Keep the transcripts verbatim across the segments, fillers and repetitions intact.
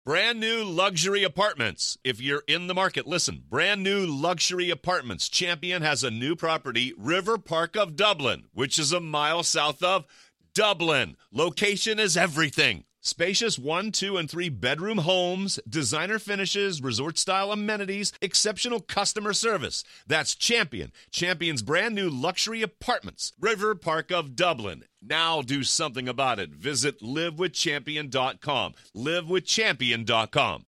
Brand new luxury apartments. If you're in the market, listen. Brand new luxury apartments. Champion has a new property, River Park of Dublin, which is a mile south of Dublin. Location is everything. Spacious one, two, and three bedroom homes, designer finishes, resort-style amenities, exceptional customer service. That's Champion. Champion's brand new luxury apartments. River Park of Dublin. Now do something about it. Visit live with champion dot com. live with champion dot com.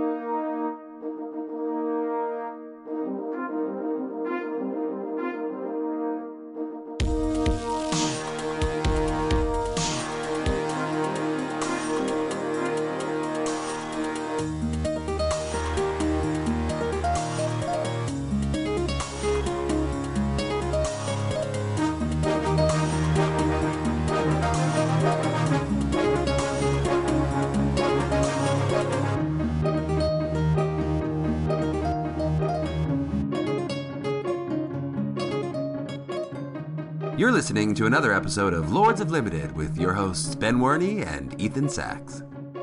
You're listening to another episode of Lords of Limited with your hosts Ben Werney and Ethan Sachs.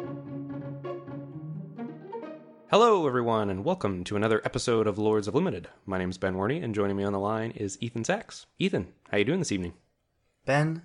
Hello, everyone, and welcome to another episode of Lords of Limited. My name is Ben Werney, and joining me on the line is Ethan Sachs. Ethan, how you doing this evening? Ben,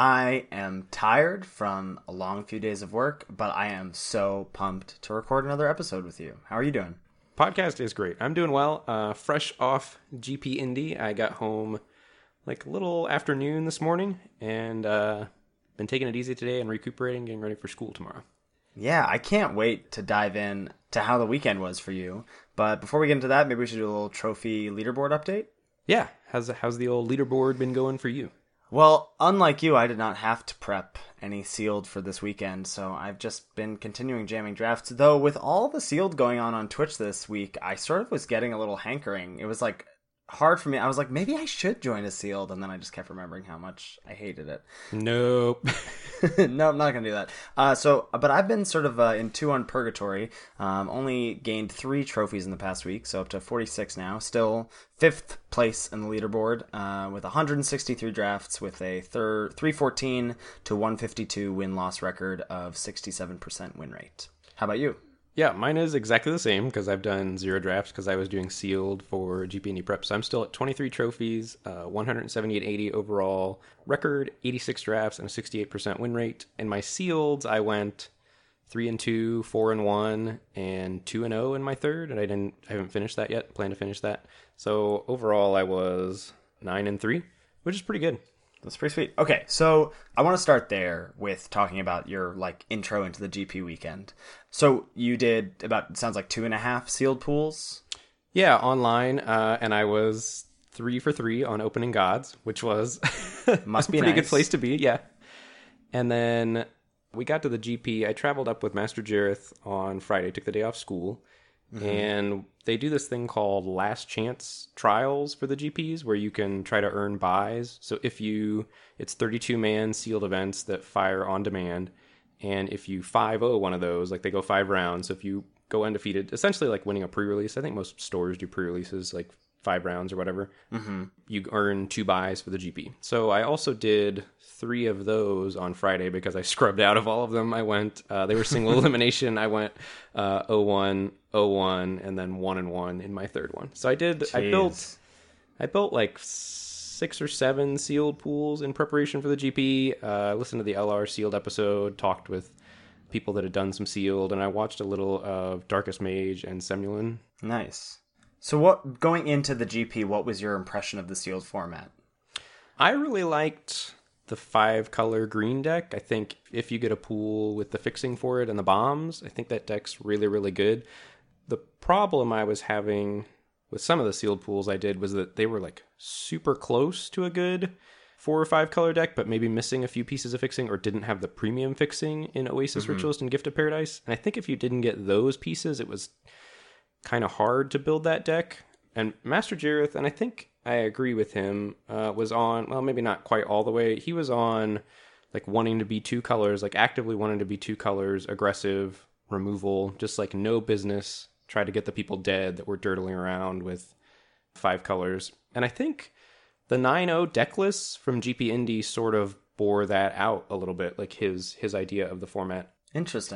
I am tired from a long few days of work, but I am so pumped to record another episode with you. How are you doing? Podcast is great. I'm doing well. Uh, fresh off G P Indy, I got home like a little afternoon this morning, and uh, been taking it easy today and recuperating, getting ready for school tomorrow. Yeah, I can't wait to dive in to how the weekend was for you. But before we get into that, maybe we should do a little trophy leaderboard update. Yeah, how's how's the old leaderboard been going for you? Well, unlike you, I did not have to prep any sealed for this weekend, so I've just been continuing jamming drafts. Though with all the sealed going on on Twitch this week, I sort of was getting a little hankering. It was like hard for me. I was like, maybe I should join a sealed, and then I just kept remembering how much I hated it. Nope. No, I'm not gonna do that. Uh, so, but I've been sort of uh, in two on purgatory. Um, only gained three trophies in the past week, so up to forty-six now. Still fifth place in the leaderboard uh, with one hundred sixty-three drafts, with a third three fourteen to one fifty-two win loss record of sixty-seven percent win rate. How about you? Yeah, mine is exactly the same because I've done zero drafts because I was doing sealed for G P Indy Prep. So I'm still at twenty-three trophies, uh, one seventy-eight eighty overall record, eighty-six drafts, and a sixty-eight percent win rate. In my sealeds, I went three and two, four and one, and two and zero in my third, and I didn't, I haven't finished that yet. Plan to finish that. So overall, I was nine and three, which is pretty good. That's pretty sweet. Okay, so I want to start there with talking about your like intro into the G P weekend. So you did about, it sounds like two and a half sealed pools? Yeah, online, uh, and I was three for three on opening gods, which was Must a be pretty nice. good place to be, yeah. And then we got to the G P. I traveled up with Master Jareth on Friday, took the day off school, mm-hmm. and they do this thing called last chance trials for the G Ps where you can try to earn buys. So if you, it's thirty-two man sealed events that fire on demand. And if you five oh one of those, like they go five rounds. So if you go undefeated, essentially like winning a pre-release. I think most stores do pre-releases like five rounds or whatever. Mm-hmm. You earn two buys for the G P. So I also did three of those on Friday because I scrubbed out of all of them. I went, uh, they were single elimination. I went uh, oh one, oh one, and then one and one in my third one. So I did, Jeez. I built, I built like six or seven sealed pools in preparation for the G P. I uh, listened to the L R sealed episode, talked with people that had done some sealed, and I watched a little of Darkest Mage and Semulin. Nice. So what, going into the G P, what was your impression of the sealed format? I really liked the five color green deck. I think if you get a pool with the fixing for it and the bombs, I think that deck's really, really good. The problem I was having with some of the sealed pools I did was that they were like super close to a good four or five color deck, but maybe missing a few pieces of fixing or didn't have the premium fixing in Oasis mm-hmm. Ritualist and Gift of Paradise. And I think if you didn't get those pieces, it was kind of hard to build that deck. And Master Jareth, and I think I agree with him, uh, was on, well, maybe not quite all the way. He was on like wanting to be two colors, like actively wanting to be two colors, aggressive, removal, just like no business. Try to get the people dead that were dirtling around with five colors. And I think the nine oh deck lists from G P Indy sort of bore that out a little bit, like his his idea of the format. Interesting.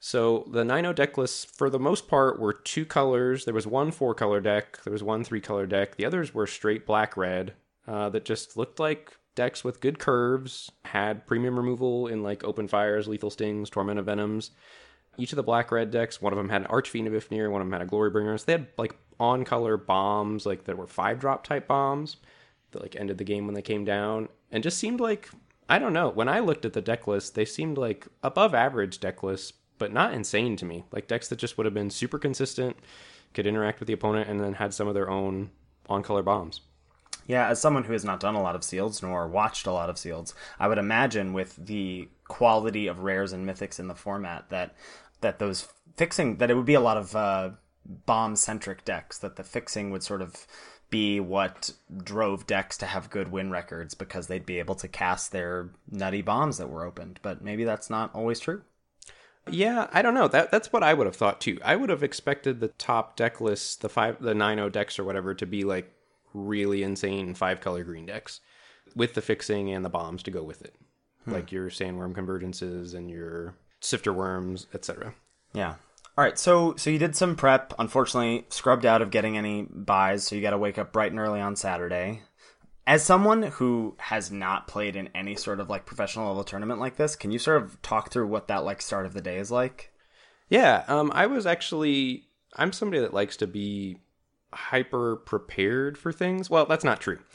So the nine oh deck lists, for the most part, were two colors. There was one four-color deck. There was one three-color deck. The others were straight black-red uh, that just looked like decks with good curves, had premium removal in like Open Fires, Lethal Stings, Torment of Venoms. Each of the black-red decks, one of them had an Archfiend of Ifnir, one of them had a Glory Bringer. So they had like on-color bombs, like that were five-drop type bombs that like ended the game when they came down. And just seemed like, I don't know, when I looked at the deck list, they seemed like above average deck lists, but not insane to me. Like decks that just would have been super consistent, could interact with the opponent, and then had some of their own on-color bombs. Yeah, as someone who has not done a lot of sealeds nor watched a lot of sealeds, I would imagine with the quality of rares and mythics in the format that that those fixing, that it would be a lot of uh, bomb-centric decks, that the fixing would sort of be what drove decks to have good win records because they'd be able to cast their nutty bombs that were opened. But maybe that's not always true. Yeah, I don't know. That that's what I would have thought too. I would have expected the top deck lists, the five, the nine oh decks or whatever, to be like really insane five color green decks with the fixing and the bombs to go with it, hmm. like your Sandworm Convergences and your Sifter Worms, et cetera. Yeah. All right. So so you did some prep. Unfortunately, scrubbed out of getting any buys, so you got to wake up bright and early on Saturday. As someone who has not played in any sort of like professional level tournament like this, can you sort of talk through what that like start of the day is like? Yeah, um, I was actually, I'm somebody that likes to be hyper prepared for things. Well, that's not true.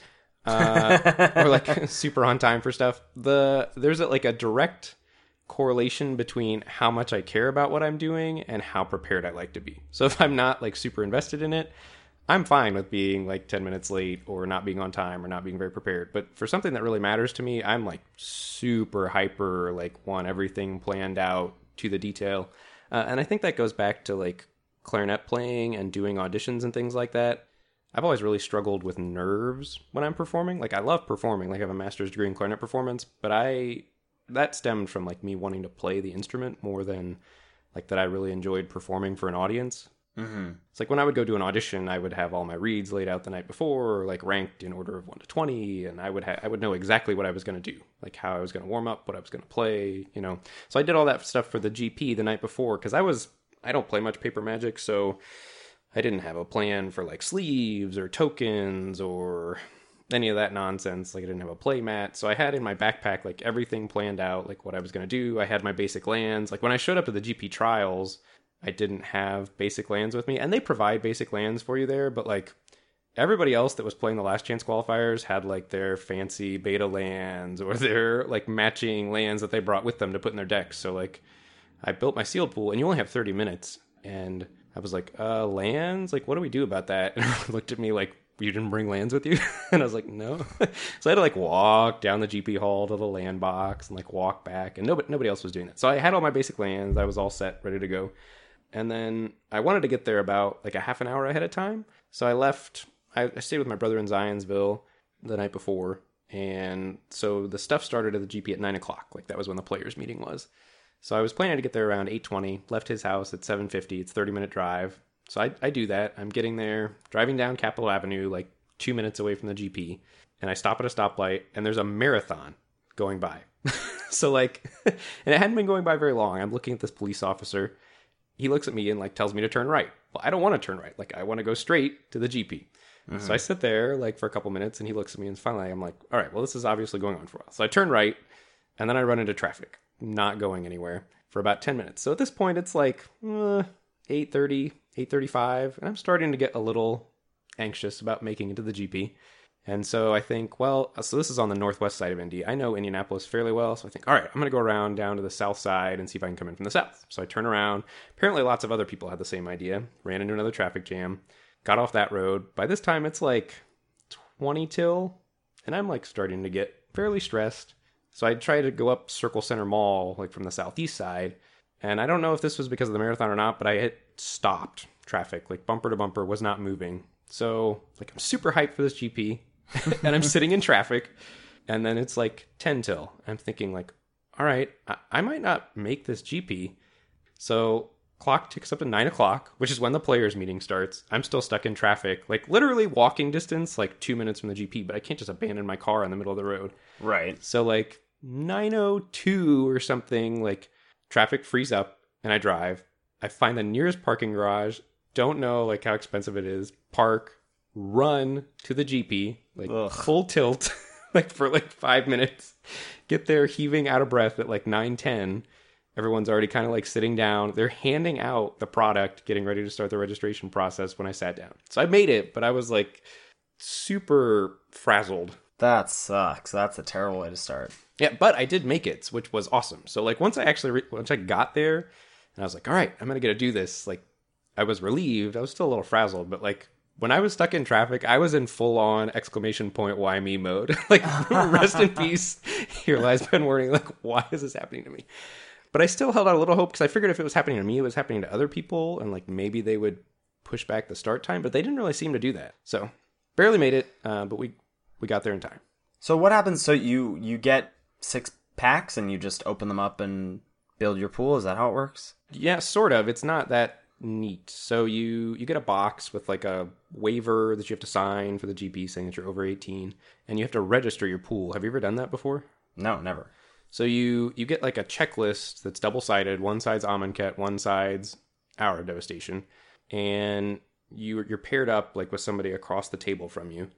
Uh, or like super on time for stuff. The There's a, like a direct correlation between how much I care about what I'm doing and how prepared I like to be. So if I'm not like super invested in it, I'm fine with being like ten minutes late or not being on time or not being very prepared. But for something that really matters to me, I'm like super hyper, like want everything planned out to the detail. Uh, and I think that goes back to like clarinet playing and doing auditions and things like that. I've always really struggled with nerves when I'm performing. Like I love performing, like I have a master's degree in clarinet performance, but I, that stemmed from like me wanting to play the instrument more than like that I really enjoyed performing for an audience. Mm-hmm. It's like when I would go do an audition, I would have all my reads laid out the night before, or like ranked in order of one to twenty, and I would ha- I would know exactly what I was going to do, like how I was going to warm up, what I was going to play, you know. So I did all that stuff for the G P the night before because I was I don't play much Paper Magic, so I didn't have a plan for like sleeves or tokens or any of that nonsense. Like I didn't have a play mat, so I had in my backpack like everything planned out, like what I was going to do. I had my basic lands. Like when I showed up to the G P trials, I didn't have basic lands with me, and they provide basic lands for you there, but like everybody else that was playing the last chance qualifiers had like their fancy beta lands or their like matching lands that they brought with them to put in their decks. So like I built my sealed pool, and you only have thirty minutes, and I was like, uh, lands? Like, what do we do about that? And everyone looked at me like, you didn't bring lands with you? And I was like, no. So I had to like walk down the G P hall to the land box and like walk back, and nobody, nobody else was doing that. So I had all my basic lands. I was all set, ready to go. And then I wanted to get there about like a half an hour ahead of time. So I left, I, I stayed with my brother in Zionsville the night before. And so the stuff started at the G P at nine o'clock. Like that was when the players meeting was. So I was planning to get there around eight twenty, left his house at seven fifty. It's a thirty minute drive. So I, I do that. I'm getting there, driving down Capitol Avenue, like two minutes away from the G P. And I stop at a stoplight, and there's a marathon going by. So like, and it hadn't been going by very long. I'm looking at this police officer. He looks at me and like tells me to turn right. Well, I don't want to turn right. Like I want to go straight to the G P. Mm-hmm. So I sit there like for a couple minutes, and he looks at me, and finally I'm like, all right, well, this is obviously going on for a while. So I turn right, and then I run into traffic, not going anywhere for about ten minutes. So at this point, it's like uh, eight thirty, eight thirty-five, and I'm starting to get a little anxious about making it to the G P. And so I think, well, so this is on the northwest side of Indy. I know Indianapolis fairly well, so I think, all right, I'm going to go around down to the south side and see if I can come in from the south. So I turn around. Apparently lots of other people had the same idea. Ran into another traffic jam. Got off that road. By this time, it's like twenty till, and I'm like starting to get fairly stressed. So I try to go up Circle Center Mall, like from the southeast side. And I don't know if this was because of the marathon or not, but I hit stopped traffic, like bumper to bumper, was not moving. So like I'm super hyped for this G P. And I'm sitting in traffic, and then it's like ten till. I'm thinking like, all right, I, I might not make this G P. So clock ticks up to nine o'clock, which is when the players meeting starts. I'm still stuck in traffic, like literally walking distance, like two minutes from the G P, but I can't just abandon my car in the middle of the road. Right. So like nine oh two or something, like traffic frees up, and I drive. I find the nearest parking garage, don't know like how expensive it is, park, run to the G P, like Ugh. full tilt, like for like five minutes, get there heaving out of breath at like nine ten. Everyone's already kind of like sitting down. They're handing out the product, getting ready to start the registration process when I sat down. So I made it, but I was like super frazzled. That sucks. That's a terrible way to start. Yeah, but I did make it, which was awesome. So like once I actually, re- once I got there and I was like, all right, I'm going to get to do this. Like I was relieved. I was still a little frazzled, but like when I was stuck in traffic, I was in full on exclamation point, why me mode. Like rest in peace. Here lies Ben Warney. Like, why is this happening to me? But I still held out a little hope because I figured if it was happening to me, it was happening to other people. And like maybe they would push back the start time, but they didn't really seem to do that. So barely made it, uh, but we, we got there in time. So what happens? So you, you get six packs and you just open them up and build your pool? Is that how it works? Yeah, sort of. It's not that neat. So you, you get a box with like a waiver that you have to sign for the G P saying that you're over eighteen, and you have to register your pool. Have you ever done that before? No, never. So you, you get like a checklist that's double-sided. One side's Amonkhet, one side's Hour of Devastation. And you, you're paired up like with somebody across the table from you.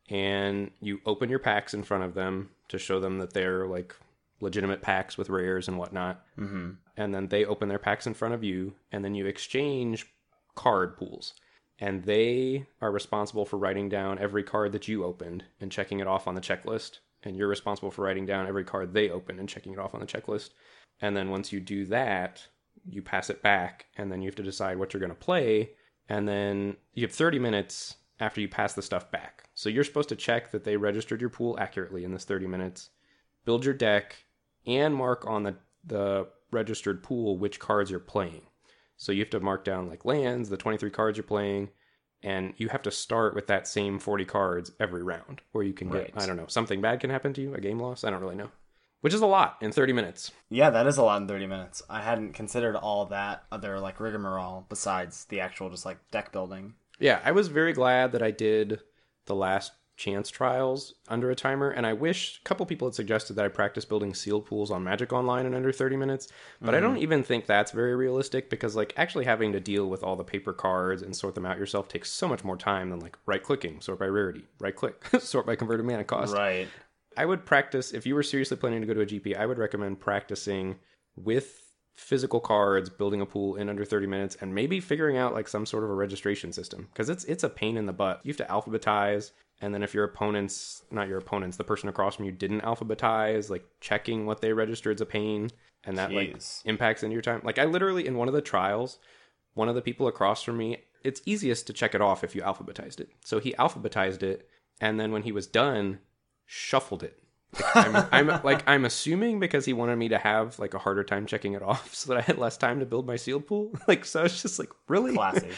And you open your packs in front of them to show them that they're like legitimate packs with rares and whatnot. Mm-hmm. And then they open their packs in front of you. And then you exchange card pools. And they are responsible for writing down every card that you opened and checking it off on the checklist. And you're responsible for writing down every card they open and checking it off on the checklist. And then once you do that, you pass it back, and then you have to decide what you're going to play. And then you have thirty minutes after you pass the stuff back. So you're supposed to check that they registered your pool accurately in this thirty minutes, build your deck, and mark on the, the registered pool which cards you're playing. So you have to mark down like lands, the twenty-three cards you're playing, and you have to start with that same forty cards every round, or you can get, right. I don't know, something bad can happen to you, a game loss, I don't really know. Which is a lot in thirty minutes. Yeah, that is a lot in thirty minutes. I hadn't considered all that other like rigmarole besides the actual just like deck building. Yeah, I was very glad that I did the last chance trials under a timer, and I wish a couple people had suggested that I practice building sealed pools on Magic Online in under thirty minutes, but mm-hmm. I don't even think that's very realistic because like actually having to deal with all the paper cards and sort them out yourself takes so much more time than like right clicking, sort by rarity, right click, sort by converted mana cost. Right. I would practice, if you were seriously planning to go to a G P, I would recommend practicing with physical cards, building a pool in under thirty minutes, and maybe figuring out like some sort of a registration system because it's it's a pain in the butt. You have to alphabetize. And then if your opponents, not your opponents, the person across from you didn't alphabetize, like checking what they registered is a pain. And that Jeez. like impacts into your time. Like I literally, in one of the trials, one of the people across from me, it's easiest to check it off if you alphabetized it. So he alphabetized it. And then when he was done, shuffled it. Like, I'm, I'm like, I'm assuming because he wanted me to have like a harder time checking it off so that I had less time to build my sealed pool. Like, so it's just like, really? Classy.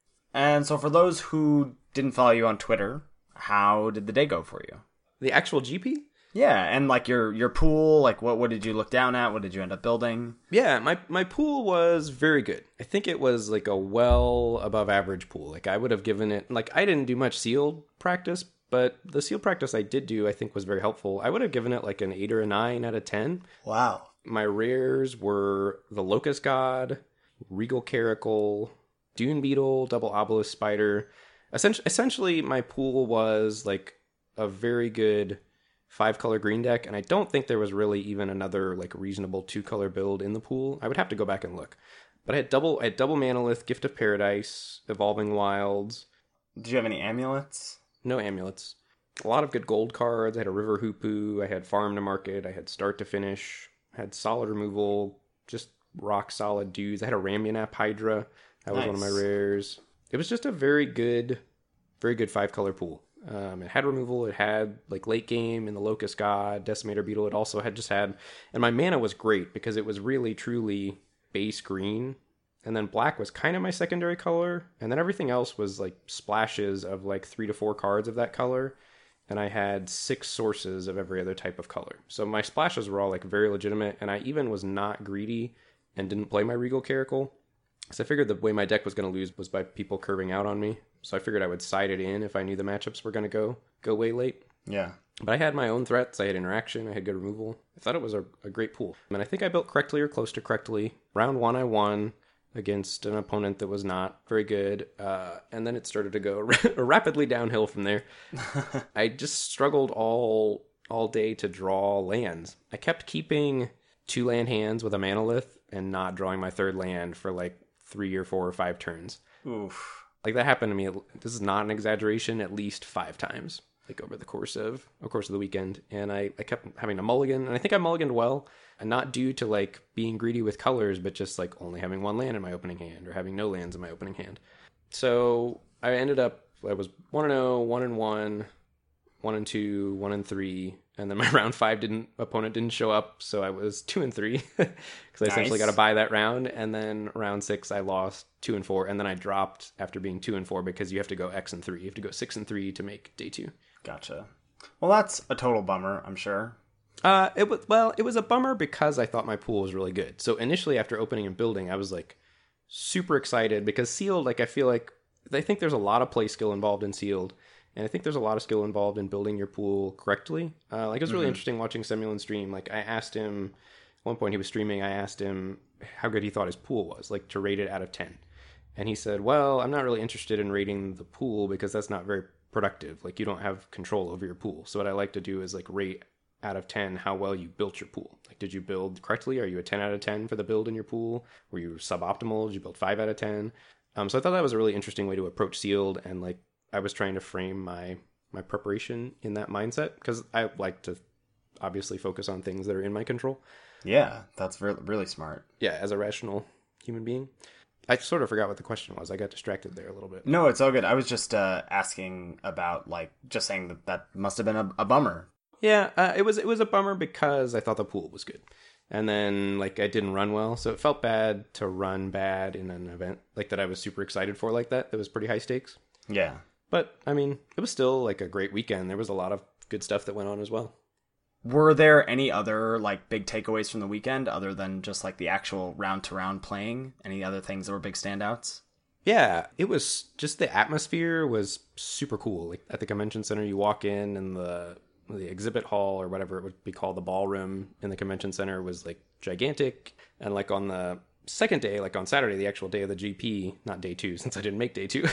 And so for those who didn't follow you on Twitter, how did the day go for you? The actual G P? Yeah, and like your your pool, like what what did you look down at? What did you end up building? Yeah, my my pool was very good. I think it was like a well above average pool. Like I would have given it, like I didn't do much sealed practice, but the sealed practice I did do I think was very helpful. I would have given it like an eight or a nine out of ten. Wow. My rares were the Locust God, Regal Caracal, Dune Beetle, Double Obelisk Spider. Essentially, essentially, my pool was like a very good five-color green deck, and I don't think there was really even another like reasonable two-color build in the pool. I would have to go back and look. But I had double, I had double Manalith, Gift of Paradise, Evolving Wilds. Did you have any amulets? No amulets. A lot of good gold cards. I had a River Hoopoe. I had Farm to Market. I had Start to Finish. I had solid removal. Just rock solid dudes. I had a Ramionap Hydra. That was nice. One of my rares. It was just a very good, very good five-color pool. Um, it had removal. It had like late game in the Locust God, Decimator Beetle. It also had just had, and my mana was great because it was really truly base green, and then black was kind of my secondary color, and then everything else was like splashes of like three to four cards of that color, and I had six sources of every other type of color. So my splashes were all like very legitimate, and I even was not greedy and didn't play my Regal Caracal. So I figured the way my deck was going to lose was by people curving out on me. So I figured I would side it in if I knew the matchups were going to go go way late. Yeah. But I had my own threats. I had interaction. I had good removal. I thought it was a, a great pool. And I think I built correctly or close to correctly. Round one, I won against an opponent that was not very good. Uh, and then it started to go rapidly downhill from there. I just struggled all all day to draw lands. I kept keeping two land hands with a Manolith and not drawing my third land for like three or four or five turns. Oof. Like that happened to me. This is not an exaggeration. At least five times, like over the course of of course of the weekend. And I, I kept having to mulligan, and I think I mulliganed well, and not due to like being greedy with colors, but just like only having one land in my opening hand or having no lands in my opening hand. So I ended up, I was one and oh, one and one, one and two, one and three, and then my round five didn't opponent didn't show up, so I was two and three because I Nice. essentially got to buy that round. And then round six I lost two and four, and then I dropped after being two and four because you have to go X and three. You have to go six and three to make day two. Gotcha. Well, that's a total bummer, I'm sure. Uh, it was well, it was a bummer because I thought my pool was really good. So initially, after opening and building, I was like super excited because sealed. Like I feel like I think there's a lot of play skill involved in sealed, and I think there's a lot of skill involved in building your pool correctly. Uh, like it was really mm-hmm. interesting watching Semulin stream. Like I asked him at one point he was streaming. I asked him how good he thought his pool was, like to rate it out of ten, and he said, "Well, I'm not really interested in rating the pool because that's not very productive. Like you don't have control over your pool. So what I like to do is like rate out of ten how well you built your pool. Like did you build correctly? Are you a ten out of ten for the build in your pool? Were you suboptimal? Did you build five out of ten? Um, so I thought that was a really interesting way to approach sealed, and like I was trying to frame my my preparation in that mindset because I like to obviously focus on things that are in my control. Yeah, that's re- really smart. Yeah, as a rational human being. I sort of forgot what the question was. I got distracted there a little bit. No, it's all good. I was just uh, asking about, like, just saying that that must have been a, a bummer. Yeah, uh, it was it was a bummer because I thought the pool was good. And then, like, I didn't run well. So it felt bad to run bad in an event, like, that I was super excited for like that. That was pretty high stakes. Yeah. But, I mean, it was still, like, a great weekend. There was a lot of good stuff that went on as well. Were there any other, like, big takeaways from the weekend other than just, like, the actual round-to-round playing? Any other things that were big standouts? Yeah, it was just the atmosphere was super cool. Like, at the convention center, you walk in and the the exhibit hall or whatever it would be called, the ballroom in the convention center was, like, gigantic. And, like, on the second day, like on Saturday, the actual day of the G P, not day two, since I didn't make day two,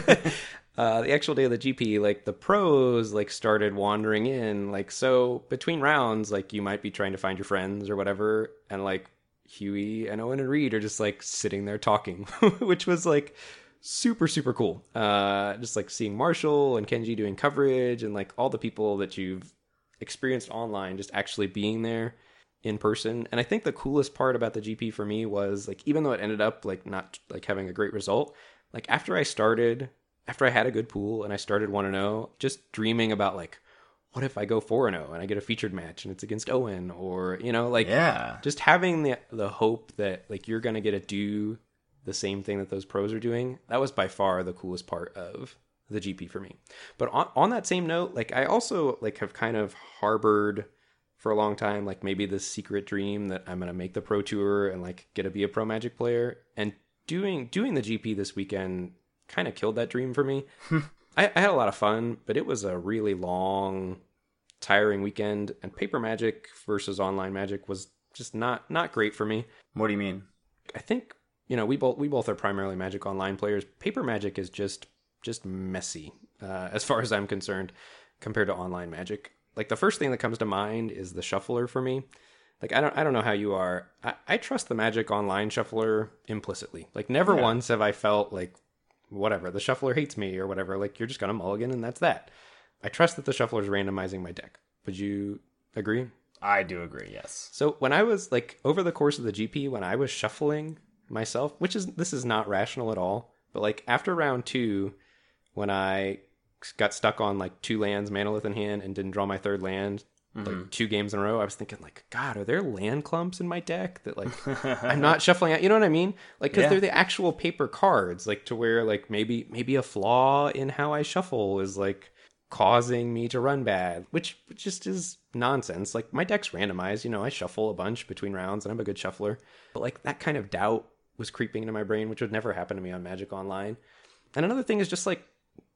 uh, the actual day of the G P, like the pros like started wandering in, like, so between rounds, like you might be trying to find your friends or whatever, and like Huey and Owen and Reed are just like sitting there talking, which was like super, super cool. Uh, just like seeing Marshall and Kenji doing coverage and like all the people that you've experienced online just actually being there in person. And I think the coolest part about the G P for me was like, even though it ended up like not like having a great result, like after I started, after I had a good pool and I started one and oh, just dreaming about like, what if I go four and oh and I get a featured match and it's against Owen, or, you know, like, yeah, just having the the hope that like you're going to get to do the same thing that those pros are doing. That was by far the coolest part of the G P for me. But on, on that same note, like I also like have kind of harbored for a long time, like maybe this secret dream that I'm going to make the pro tour and like get to be a pro Magic player, and doing, doing the G P this weekend kind of killed that dream for me. I, I had a lot of fun, but it was a really long, tiring weekend, and paper Magic versus online Magic was just not, not great for me. What do you mean? I think, you know, we both, we both are primarily Magic Online players. Paper Magic is just, just messy, uh, as far as I'm concerned, compared to online Magic. Like the first thing that comes to mind is the shuffler for me. Like, I don't, I don't know how you are. I, I trust the Magic Online shuffler implicitly. Like never yeah. once have I felt like, whatever, the shuffler hates me or whatever. Like you're just going to mulligan and that's that. I trust that the shuffler is randomizing my deck. Would you agree? I do agree. Yes. So when I was like over the course of the G P, when I was shuffling myself, which is, this is not rational at all, but like after round two, when I got stuck on like two lands, Manolith in hand, and didn't draw my third land mm-hmm. like two games in a row, I was thinking like, God, are there land clumps in my deck that like I'm not shuffling out? You know what I mean? Like, because yeah. they're the actual paper cards, like to where like maybe maybe a flaw in how I shuffle is like causing me to run bad, which just is nonsense. Like my deck's randomized, you know, I shuffle a bunch between rounds and I'm a good shuffler, but like that kind of doubt was creeping into my brain, which would never happen to me on Magic Online. And another thing is just like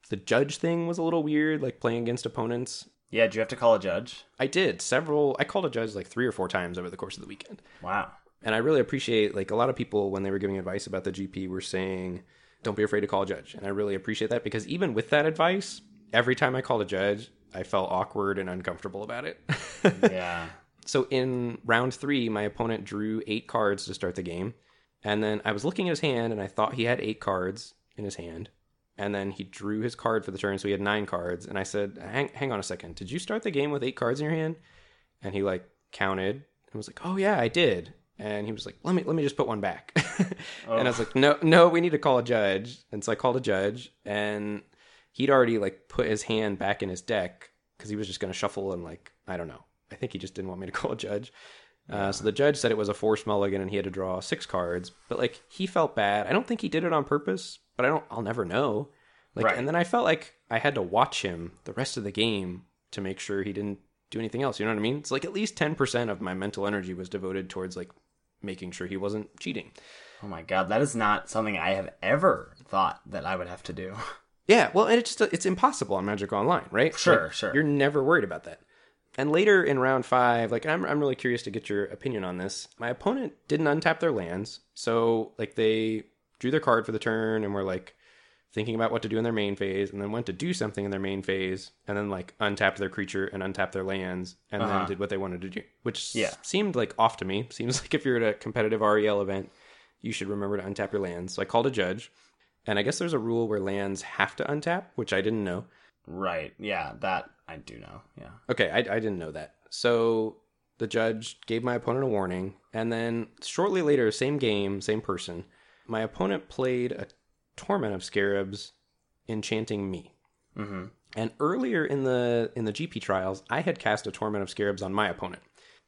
The judge thing was a little weird, like playing against opponents. Yeah, did you have to call a judge? I did. Several, I called a judge like three or four times over the course of the weekend. Wow. And I really appreciate, like, a lot of people, when they were giving advice about the G P, were saying, don't be afraid to call a judge. And I really appreciate that, because even with that advice, every time I called a judge, I felt awkward and uncomfortable about it. Yeah. So in round three, my opponent drew eight cards to start the game. And then I was looking at his hand, and I thought he had eight cards in his hand. And then he drew his card for the turn, so he had nine cards. And I said, hang, hang on a second. Did you start the game with eight cards in your hand? And he, like, counted and was like, oh, yeah, I did. And he was like, let me let me just put one back. Oh. And I was like, no, no, we need to call a judge. And so I called a judge, and he'd already, like, put his hand back in his deck because he was just going to shuffle and, like, I don't know. I think he just didn't want me to call a judge. Uh, so the judge said it was a forced mulligan and he had to draw six cards. But, like, he felt bad. I don't think he did it on purpose, but I don't. I'll never know. Like, right. And then I felt like I had to watch him the rest of the game to make sure he didn't do anything else. You know what I mean? It's like at least ten percent of my mental energy was devoted towards, like, making sure he wasn't cheating. Oh my God, that is not something I have ever thought that I would have to do. Yeah, well, and it's just, it's impossible on Magic Online, right? Sure, like, sure. You're never worried about that. And later in round five, like, I'm I'm really curious to get your opinion on this. My opponent didn't untap their lands, so, like, they drew their card for the turn and were, like, thinking about what to do in their main phase, and then went to do something in their main phase, and then, like, untapped their creature and untapped their lands, and uh-huh. then did what they wanted to do, which yeah. s- seemed, like, off to me. Seems like if you're at a competitive R E L event, you should remember to untap your lands. So I called a judge, and I guess there's a rule where lands have to untap, which I didn't know. Right, yeah, that I do know, yeah. Okay, I, I didn't know that. So the judge gave my opponent a warning, and then shortly later, same game, same person, my opponent played a Torment of Scarabs enchanting me. Mm-hmm. And earlier in the in the G P trials, I had cast a Torment of Scarabs on my opponent.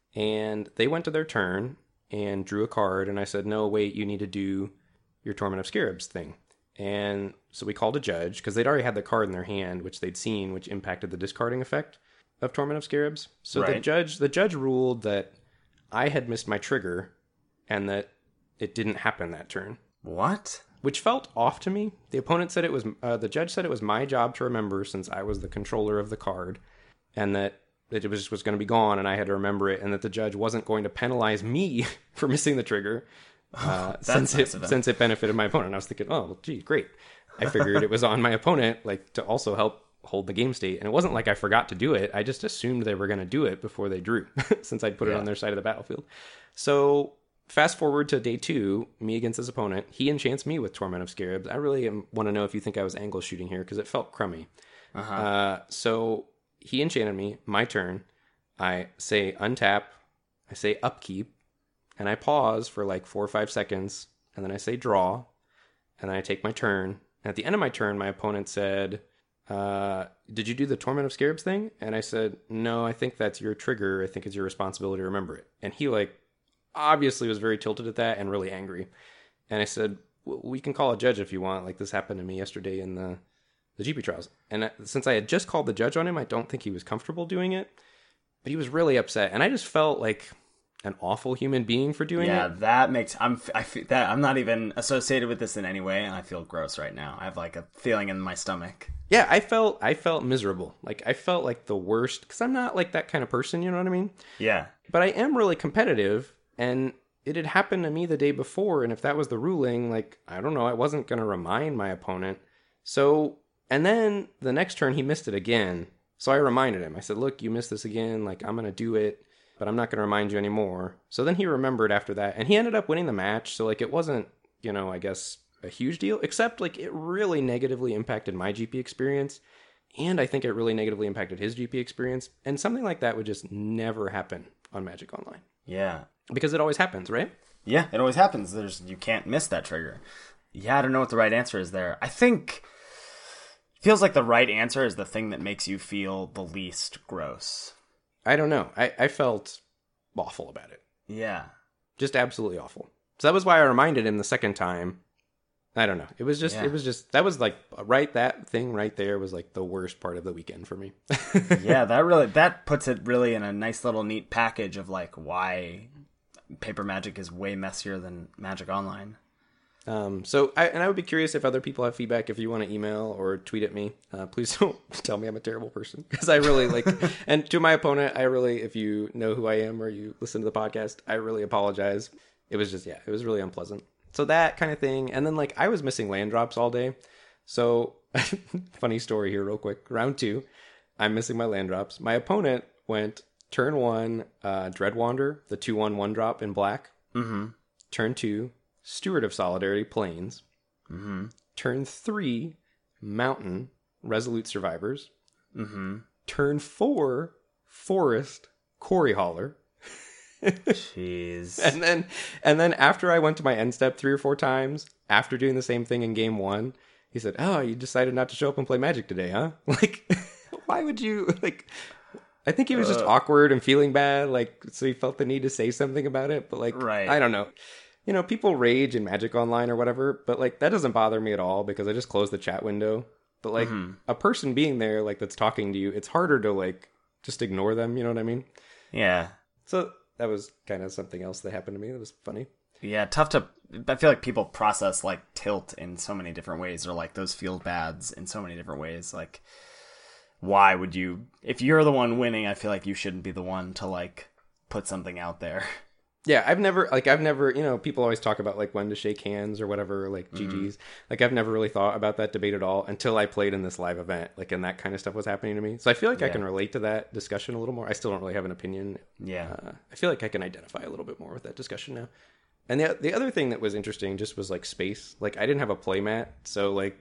And they went to their turn and drew a card, and I said, no, wait, you need to do your Torment of Scarabs thing. And so we called a judge, because they'd already had the card in their hand, which they'd seen, which impacted the discarding effect of Torment of Scarabs. So right. the judge the judge ruled that I had missed my trigger, and that it didn't happen that turn. What? Which felt off to me. The opponent said it was, uh, the judge said it was my job to remember, since I was the controller of the card, and that it was, was going to be gone, and I had to remember it, and that the judge wasn't going to penalize me for missing the trigger, uh, since nice it since it benefited my opponent. I was thinking, oh, well, gee, great. I figured it was on my opponent, like, to also help hold the game state, and it wasn't like I forgot to do it. I just assumed they were going to do it before they drew, since I'd put yeah. it on their side of the battlefield. So fast forward to day two, me against his opponent. He enchants me with Torment of Scarabs. I really want to know if you think I was angle shooting here, because it felt crummy. Uh-huh. Uh, so he enchanted me, my turn. I say untap, I say upkeep, and I pause for like four or five seconds, and then I say draw, and then I take my turn. And at the end of my turn, my opponent said, uh, did you do the Torment of Scarabs thing? And I said, no, I think that's your trigger. I think it's your responsibility to remember it. And he, like, obviously was very tilted at that and really angry. And I said, well, we can call a judge if you want. Like, this happened to me yesterday in the, the G P trials. And since I had just called the judge on him, I don't think he was comfortable doing it. But he was really upset. And I just felt like an awful human being for doing yeah, it. Yeah, that makes... I'm I feel that I'm not even associated with this in any way, and I feel gross right now. I have, like, a feeling in my stomach. Yeah, I felt I felt miserable. Like, I felt like the worst, because I'm not, like, that kind of person, you know what I mean? Yeah. But I am really competitive, and it had happened to me the day before, and if that was the ruling, like, I don't know, I wasn't going to remind my opponent. So, and then the next turn, he missed it again. So I reminded him. I said, look, you missed this again. Like, I'm going to do it, but I'm not going to remind you anymore. So then he remembered after that, and he ended up winning the match. So, like, it wasn't, you know, I guess a huge deal, except, like, it really negatively impacted my G P experience. And I think it really negatively impacted his G P experience. And something like that would just never happen on Magic Online. Yeah. Because it always happens, right? Yeah, it always happens. There's you can't miss that trigger. Yeah, I don't know what the right answer is there. I think it feels like the right answer is the thing that makes you feel the least gross. I don't know. I, I felt awful about it. Yeah. Just absolutely awful. So that was why I reminded him the second time. I don't know. It was just, yeah. it was just, that was like, right, that thing right there was like the worst part of the weekend for me. Yeah, that really, that puts it really in a nice little neat package of like why Paper Magic is way messier than Magic Online. Um, so, I, and I would be curious if other people have feedback. If you want to email or tweet at me, uh, please don't tell me I'm a terrible person, because I really like. And to my opponent, I really, if you know who I am or you listen to the podcast, I really apologize. It was just, yeah, it was really unpleasant. So that kind of thing, and then like I was missing land drops all day. So, funny story here, real quick. Round two, I'm missing my land drops. My opponent went turn one, uh, Dreadwander, the two one one drop in black. Mm-hmm. Turn two, Steward of Solidarity, Plains. Mm-hmm. Turn three, Mountain, Resolute Survivors. Mm-hmm. Turn four, Forest, Quarry Hauler. Jeez. And then, and then after I went to my end step three or four times, after doing the same thing in game one, he said, "Oh, you decided not to show up and play Magic today, huh?" Like, why would you, like... I think he was just uh, awkward and feeling bad, like, so he felt the need to say something about it, but, like, right. I don't know. You know, people rage in Magic Online or whatever, but, like, that doesn't bother me at all, because I just close the chat window. But, like, mm-hmm. a person being there, like, that's talking to you, it's harder to, like, just ignore them, you know what I mean? Yeah. So, that was kind of something else that happened to me that was funny. Yeah, tough to... I feel like people process, like, tilt in so many different ways, or, like, those field bads in so many different ways, like... Why would you, if you're the one winning, I feel like you shouldn't be the one to, like, put something out there. Yeah, I've never, like, I've never, you know, people always talk about, like, when to shake hands or whatever, like, mm-hmm. G Gs. Like, I've never really thought about that debate at all until I played in this live event, like, and that kind of stuff was happening to me. So I feel like yeah. I can relate to that discussion a little more. I still don't really have an opinion. Yeah. Uh, I feel like I can identify a little bit more with that discussion now. And the the other thing that was interesting just was, like, space. Like, I didn't have a playmat, so, like,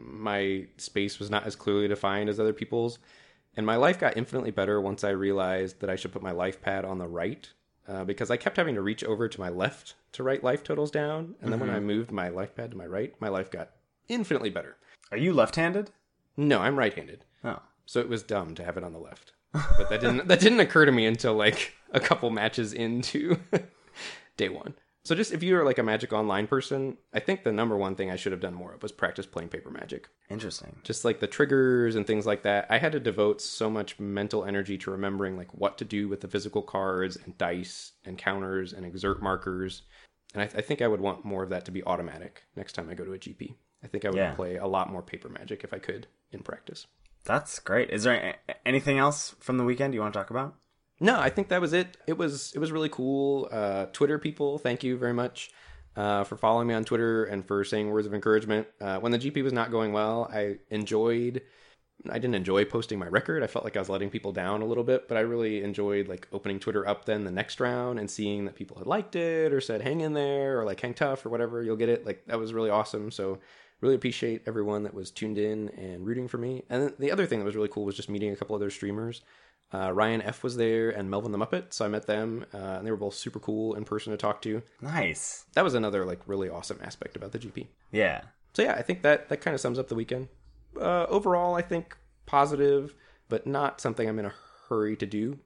my space was not as clearly defined as other people's. And my life got infinitely better once I realized that I should put my life pad on the right, uh, because I kept having to reach over to my left to write life totals down. And then mm-hmm. when I moved my life pad to my right, my life got infinitely better. Are you left-handed? No, I'm right-handed. Oh. So it was dumb to have it on the left. But that didn't that didn't occur to me until like a couple matches into day one. So just if you're like a Magic Online person, I think the number one thing I should have done more of was practice playing paper Magic. Interesting. Just like the triggers and things like that. I had to devote so much mental energy to remembering like what to do with the physical cards and dice and counters and exert markers. And I, th- I think I would want more of that to be automatic next time I go to a G P. I think I would yeah. play a lot more paper Magic if I could in practice. That's great. Is there a- anything else from the weekend you want to talk about? No, I think that was it. It was it was really cool. Uh, Twitter people, thank you very much uh, for following me on Twitter and for saying words of encouragement. Uh, when the G P was not going well, I enjoyed... I didn't enjoy posting my record. I felt like I was letting people down a little bit, but I really enjoyed like opening Twitter up then the next round and seeing that people had liked it or said hang in there or like hang tough or whatever. You'll get it. Like that was really awesome. So really appreciate everyone that was tuned in and rooting for me. And then the other thing that was really cool was just meeting a couple other streamers. Uh, Ryan F was there and Melvin the Muppet, so I met them, uh, and they were both super cool in person to talk to. Nice. That was another like really awesome aspect about the G P. Yeah. So yeah, I think that that kind of sums up the weekend. Uh, overall, I think positive, but not something I'm in a hurry to do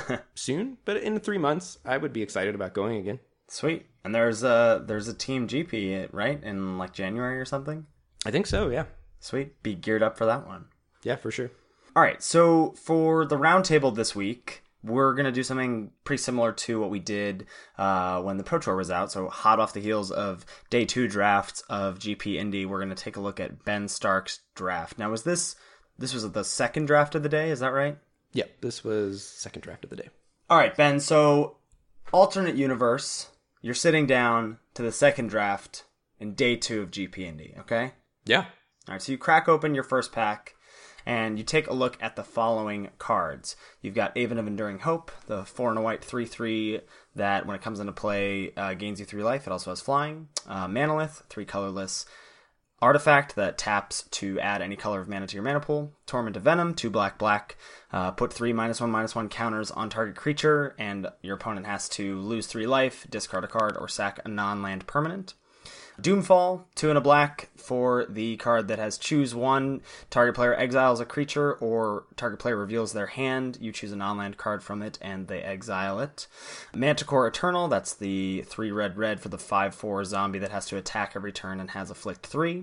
soon. But in three months, I would be excited about going again. Sweet. And there's a there's a team G P, right, in like January or something? I think so. Yeah. Sweet. Be geared up for that one. Yeah, for sure. All right, so for the roundtable this week, we're going to do something pretty similar to what we did uh, when the Pro Tour was out. So hot off the heels of day two drafts of G P Indy, we're going to take a look at Ben Stark's draft. Now, was this this was the second draft of the day? Is that right? Yeah, this was second draft of the day. All right, Ben, so alternate universe, you're sitting down to the second draft in day two of G P Indy, okay? Yeah. All right, so you crack open your first pack. And you take a look at the following cards. You've got Aven of Enduring Hope, the four and a white three three that when it comes into play uh, gains you three life. It also has flying. Uh, Manalith, three colorless. Artifact that taps to add any color of mana to your mana pool. Torment of Venom, two black black. Uh, put three minus one minus one counters on target creature, and your opponent has to lose three life, discard a card, or sack a non-land permanent. Doomfall, two and a black for the card that has choose one. Target player exiles a creature or target player reveals their hand. You choose a non-land card from it and they exile it. Manticore Eternal, that's the three red red for the five four zombie that has to attack every turn and has afflict three.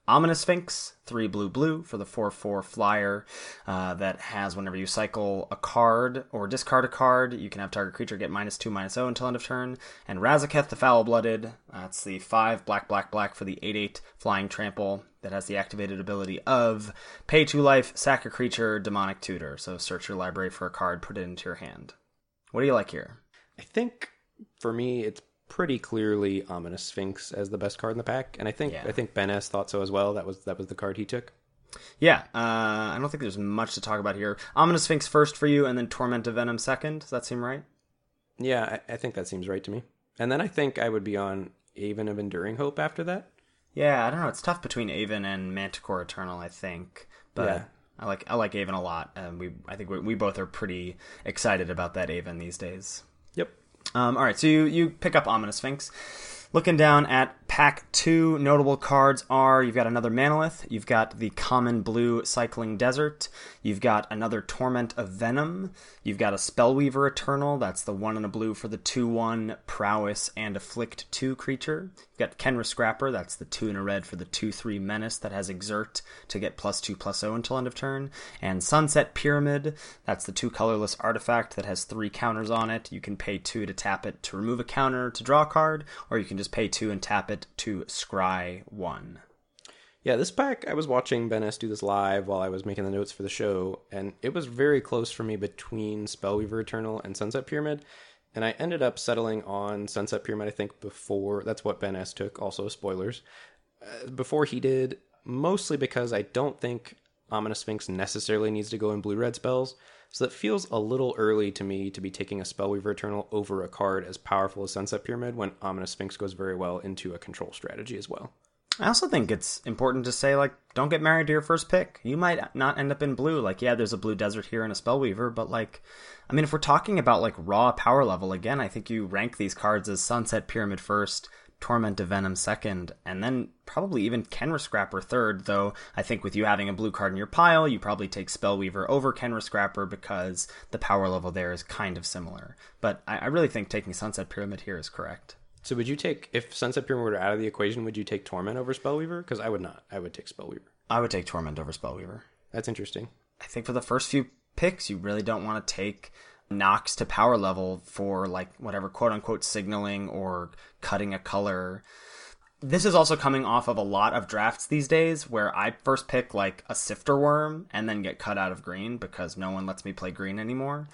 Ominous Sphinx, three blue blue for the four four flyer uh, that has whenever you cycle a card or discard a card, you can have target creature get minus two, minus zero until end of turn. And Razaketh the Foul-Blooded, that's the five black, black, black for the eight eight flying trample that has the activated ability of pay two life, sack a creature, demonic tutor. So search your library for a card, put it into your hand. What do you like here? I think for me, it's pretty clearly Ominous Sphinx as the best card in the pack, and I think yeah. I think Ben S thought so as well. That was that was the card he took. Yeah, uh, I don't think there's much to talk about here. Ominous Sphinx first for you, and then Torment of Venom second. Does that seem right? Yeah, I, I think that seems right to me. And then I think I would be on Aven of Enduring Hope after that. Yeah, I don't know. It's tough between Aven and Manticore Eternal, I think, but yeah. I like I like Aven a lot, and we I think we, we both are pretty excited about that Aven these days. Yep. Um, all right, so you, you pick up Ominous Sphinx. Looking down at pack two, notable cards are, you've got another Manolith, you've got the common blue Cycling Desert, you've got another Torment of Venom, you've got a Spellweaver Eternal, that's the one in a blue for the two one Prowess and Afflict two creature. You've got Kenra Scrapper, that's the two in a red for the two three Menace that has Exert to get plus two, plus zero until end of turn. And Sunset Pyramid, that's the two colorless artifact that has three counters on it. You can pay two to tap it to remove a counter to draw a card, or you can just pay two and tap it to scry one. Yeah, this pack, I was watching Ben S do this live while I was making the notes for the show, and it was very close for me between Spellweaver Eternal and Sunset Pyramid, and I ended up settling on Sunset Pyramid, I think, before, that's what Ben S took, also spoilers, uh, before he did, mostly because I don't think Ominous Sphinx necessarily needs to go in blue-red spells, so it feels a little early to me to be taking a Spellweaver Eternal over a card as powerful as Sunset Pyramid when Ominous Sphinx goes very well into a control strategy as well. I also think it's important to say, like, don't get married to your first pick. You might not end up in blue. Like, yeah, there's a blue desert here and a Spellweaver, but, like, I mean, if we're talking about, like, raw power level, again, I think you rank these cards as Sunset Pyramid first, Torment of Venom second, and then probably even Kenra Scrapper third, though I think with you having a blue card in your pile, you probably take Spellweaver over Kenra Scrapper because the power level there is kind of similar. But I, I really think taking Sunset Pyramid here is correct. So would you take, if Sunset Pyramid were out of the equation, would you take Torment over Spellweaver? Because I would not. I would take Spellweaver. I would take Torment over Spellweaver. That's interesting. I think for the first few picks, you really don't want to take knocks to power level for, like, whatever quote-unquote signaling or cutting a color. This is also coming off of a lot of drafts these days where I first pick, like, a Sifter Worm and then get cut out of green because no one lets me play green anymore.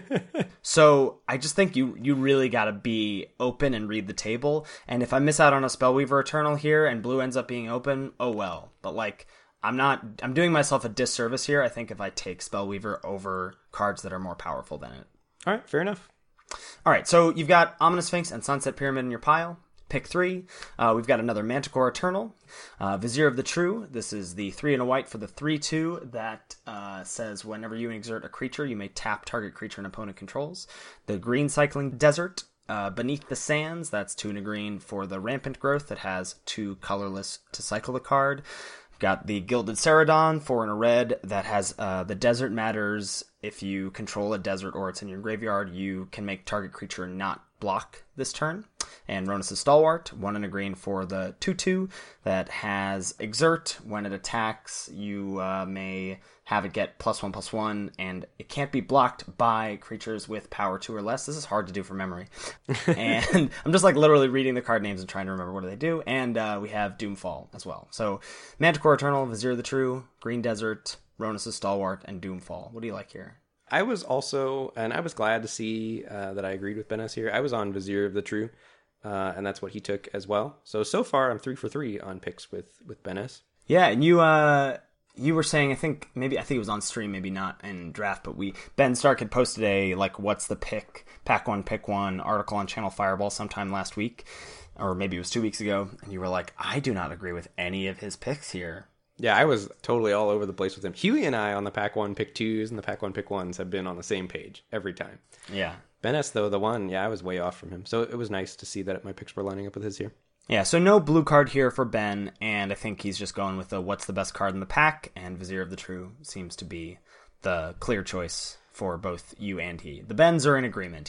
So I just think you you really got to be open and read the table. And if I miss out on a Spellweaver Eternal here and blue ends up being open, oh well. But, like, I'm not, I'm doing myself a disservice here, I think, if I take Spellweaver over cards that are more powerful than it. All right, fair enough. All right, so you've got Ominous Sphinx and Sunset Pyramid in your pile. Pick three. Uh, we've got another Manticore Eternal. Uh, Vizier of the True. This is the three and a white for the three two that uh, says whenever you exert a creature, you may tap target creature an opponent controls. The green Cycling Desert. Uh, Beneath the Sands. That's two and a green for the Rampant Growth that has two colorless to cycle the card. Got the Gilded Ceradon, four and a red, that has uh, the Desert Matters. If you control a desert or it's in your graveyard, you can make target creature not block this turn. And Ronus' Stalwart, one and a green for the two two that has Exert. When it attacks, you uh, may have it get plus one, plus one, and it can't be blocked by creatures with power two or less. This is hard to do from memory. And I'm just like literally reading the card names and trying to remember what do they do. And uh, we have Doomfall as well. So Manticore Eternal, Vizier of the True, Green Desert, Ronus' Stalwart, and Doomfall. What do you like here? I was also, and I was glad to see uh, that I agreed with Ben S here. I was on Vizier of the True, uh, and that's what he took as well. So, so far, I'm three for three on picks with, with Ben S. Yeah, and you uh, you were saying, I think, maybe, I think it was on stream, maybe not in draft, but we, Ben Stark had posted a, like, what's the pick, pack one, pick one article on Channel Fireball sometime last week, or maybe it was two weeks ago, and you were like, I do not agree with any of his picks here. Yeah, I was totally all over the place with him. Huey and I on the pack one, pick twos and the pack one, pick ones have been on the same page every time. Yeah. Ben S, though, the one, yeah, I was way off from him. So it was nice to see that my picks were lining up with his here. Yeah, so no blue card here for Ben, and I think he's just going with the what's the best card in the pack, and Vizier of the True seems to be the clear choice for both you and he. The Bens are in agreement here.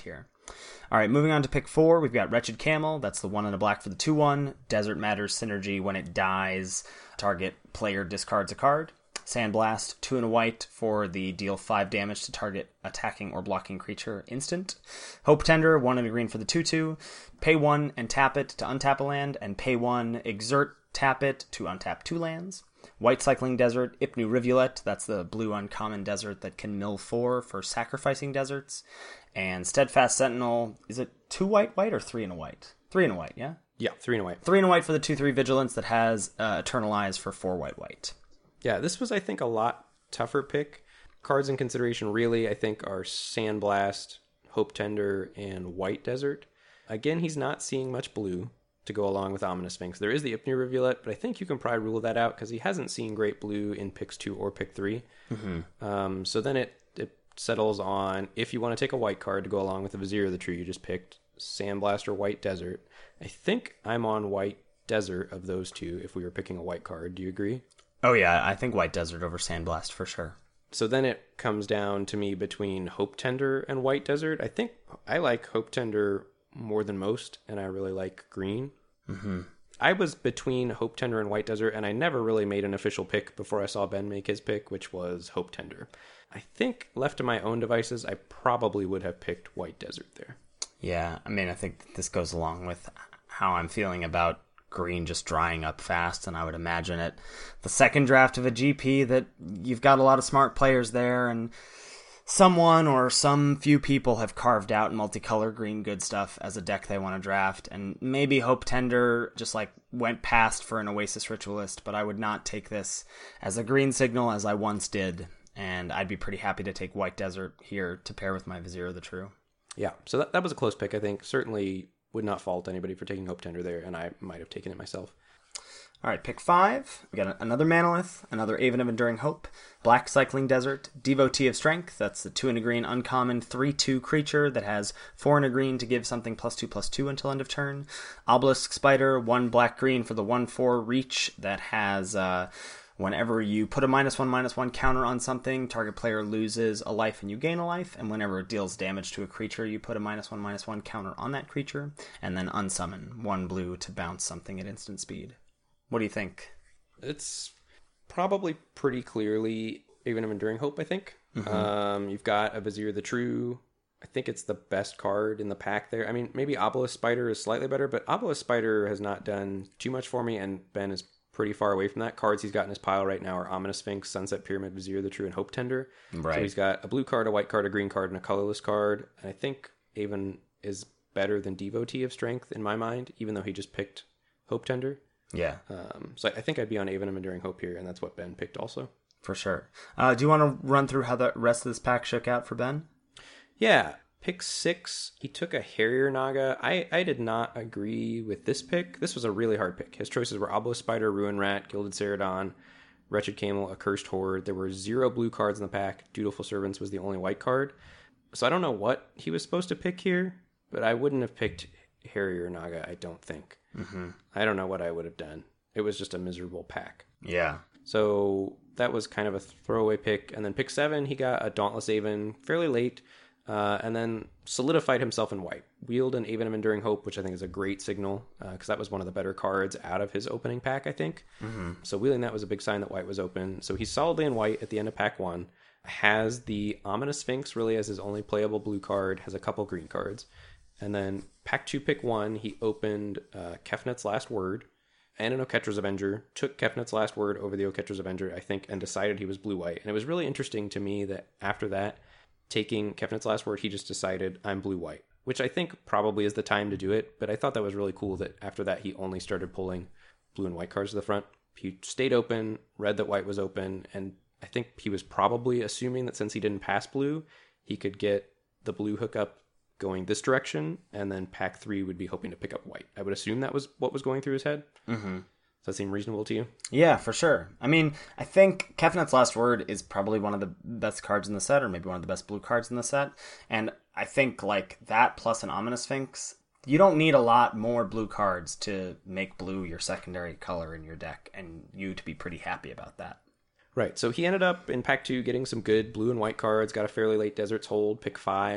All right, moving on to pick four, we've got Wretched Camel. That's the one and a black for the two one. Desert Matters synergy. When it dies, target player discards a card. Sandblast, two and a white for the deal five damage to target attacking or blocking creature instant. Hope Tender, one and a green for the two two. Pay one and tap it to untap a land, and pay one, exert, tap it to untap two lands. White Cycling Desert, Ipnu Rivulet, that's the blue uncommon desert that can mill four for sacrificing deserts. And Steadfast Sentinel, is it two white white or three and a white? Three and a white, yeah? Yeah, three and a white. Three and a white for the two three Vigilance that has uh, Eternalize for four white white. Yeah, this was, I think, a lot tougher pick. Cards in consideration, really, I think, are Sandblast, Hope Tender, and White Desert. Again, he's not seeing much blue to go along with Ominous Sphinx. There is the Ipnu Rivulet, but I think you can probably rule that out because he hasn't seen great blue in picks two or pick three. Mm-hmm. Um, so then it, it settles on, if you want to take a white card to go along with the Vizier of the True, you just picked Sandblast or White Desert. I think I'm on White Desert of those two if we were picking a white card. Do you agree? Oh yeah, I think White Desert over Sandblast for sure. So then it comes down to me between Hope Tender and White Desert. I think I like Hope Tender more than most, and I really like green. Mm-hmm. I was between Hope Tender and White Desert, and I never really made an official pick before I saw Ben make his pick, which was Hope Tender. I think left to my own devices, I probably would have picked White Desert there. Yeah, I mean, I think this goes along with how I'm feeling about green just drying up fast, and I would imagine it the second draft of a G P that you've got a lot of smart players there, and someone or some few people have carved out multicolor green good stuff as a deck they want to draft, and maybe Hope Tender just like went past for an Oasis Ritualist, but I would not take this as a green signal as I once did, and I'd be pretty happy to take White Desert here to pair with my Vizier of the True. Yeah, so that, that was a close pick, I think. Certainly would not fault anybody for taking Hope Tender there, and I might have taken it myself. All right, pick five. We got another Manolith, another Aven of Enduring Hope, Black Cycling Desert, Devotee of Strength. That's the two and a green uncommon three two creature that has four and a green to give something plus two plus two until end of turn. Obelisk Spider, one black green for the one four reach that has uh, whenever you put a minus one minus one counter on something, target player loses a life and you gain a life. And whenever it deals damage to a creature, you put a minus one minus one counter on that creature, and then unsummon one blue to bounce something at instant speed. What do you think? It's probably pretty clearly Aven of Enduring Hope, I think. Mm-hmm. Um, you've got a Vizier the True. I think it's the best card in the pack there. I mean, maybe Obelisk Spider is slightly better, but Obelisk Spider has not done too much for me, and Ben is pretty far away from that. Cards he's got in his pile right now are Ominous Sphinx, Sunset Pyramid, Vizier the True, and Hope Tender. Right. So he's got a blue card, a white card, a green card, and a colorless card. And I think Aven is better than Devotee of Strength in my mind, even though he just picked Hope Tender. Yeah. Um, so I think I'd be on Aven of Enduring Hope here, and that's what Ben picked also. For sure. Uh, do you want to run through how the rest of this pack shook out for Ben? Yeah. Pick six, he took a Harrier Naga. I, I did not agree with this pick. This was a really hard pick. His choices were Obelisk Spider, Ruin Rat, Gilded Celadon, Wretched Camel, Accursed Horde. There were zero blue cards in the pack. Dutiful Servants was the only white card. So I don't know what he was supposed to pick here, but I wouldn't have picked Harrier Naga, I don't think. Mm-hmm. I don't know what I would have done. It was just a miserable pack. Yeah. So that was kind of a throwaway pick. And then pick seven, he got a Dauntless Aven fairly late, uh, and then solidified himself in white. Wheeled an Aven of Enduring Hope, which I think is a great signal, because uh, that was one of the better cards out of his opening pack, I think. Mm-hmm. So wheeling that was a big sign that white was open. So he's solidly in white at the end of pack one. Has the Ominous Sphinx really as his only playable blue card, has a couple green cards. And then pack two, pick one, he opened uh, Kefnet's Last Word and an Oketra's Avenger, took Kefnet's Last Word over the Oketra's Avenger, I think, and decided he was blue-white. And it was really interesting to me that after that, taking Kefnet's Last Word, he just decided, I'm blue-white, which I think probably is the time to do it. But I thought that was really cool that after that, he only started pulling blue and white cards to the front. He stayed open, read that white was open, and I think he was probably assuming that since he didn't pass blue, he could get the blue hookup going this direction, and then pack three would be hoping to pick up white. I would assume that was what was going through his head. Mm-hmm. Does that seem reasonable to you? Yeah, for sure. I mean, I think Kefnet's Last Word is probably one of the best cards in the set, or maybe one of the best blue cards in the set. And I think like that plus an Ominous Sphinx, you don't need a lot more blue cards to make blue your secondary color in your deck, and you to be pretty happy about that. Right. So he ended up in pack two getting some good blue and white cards, got a fairly late Desert's Hold, pick five.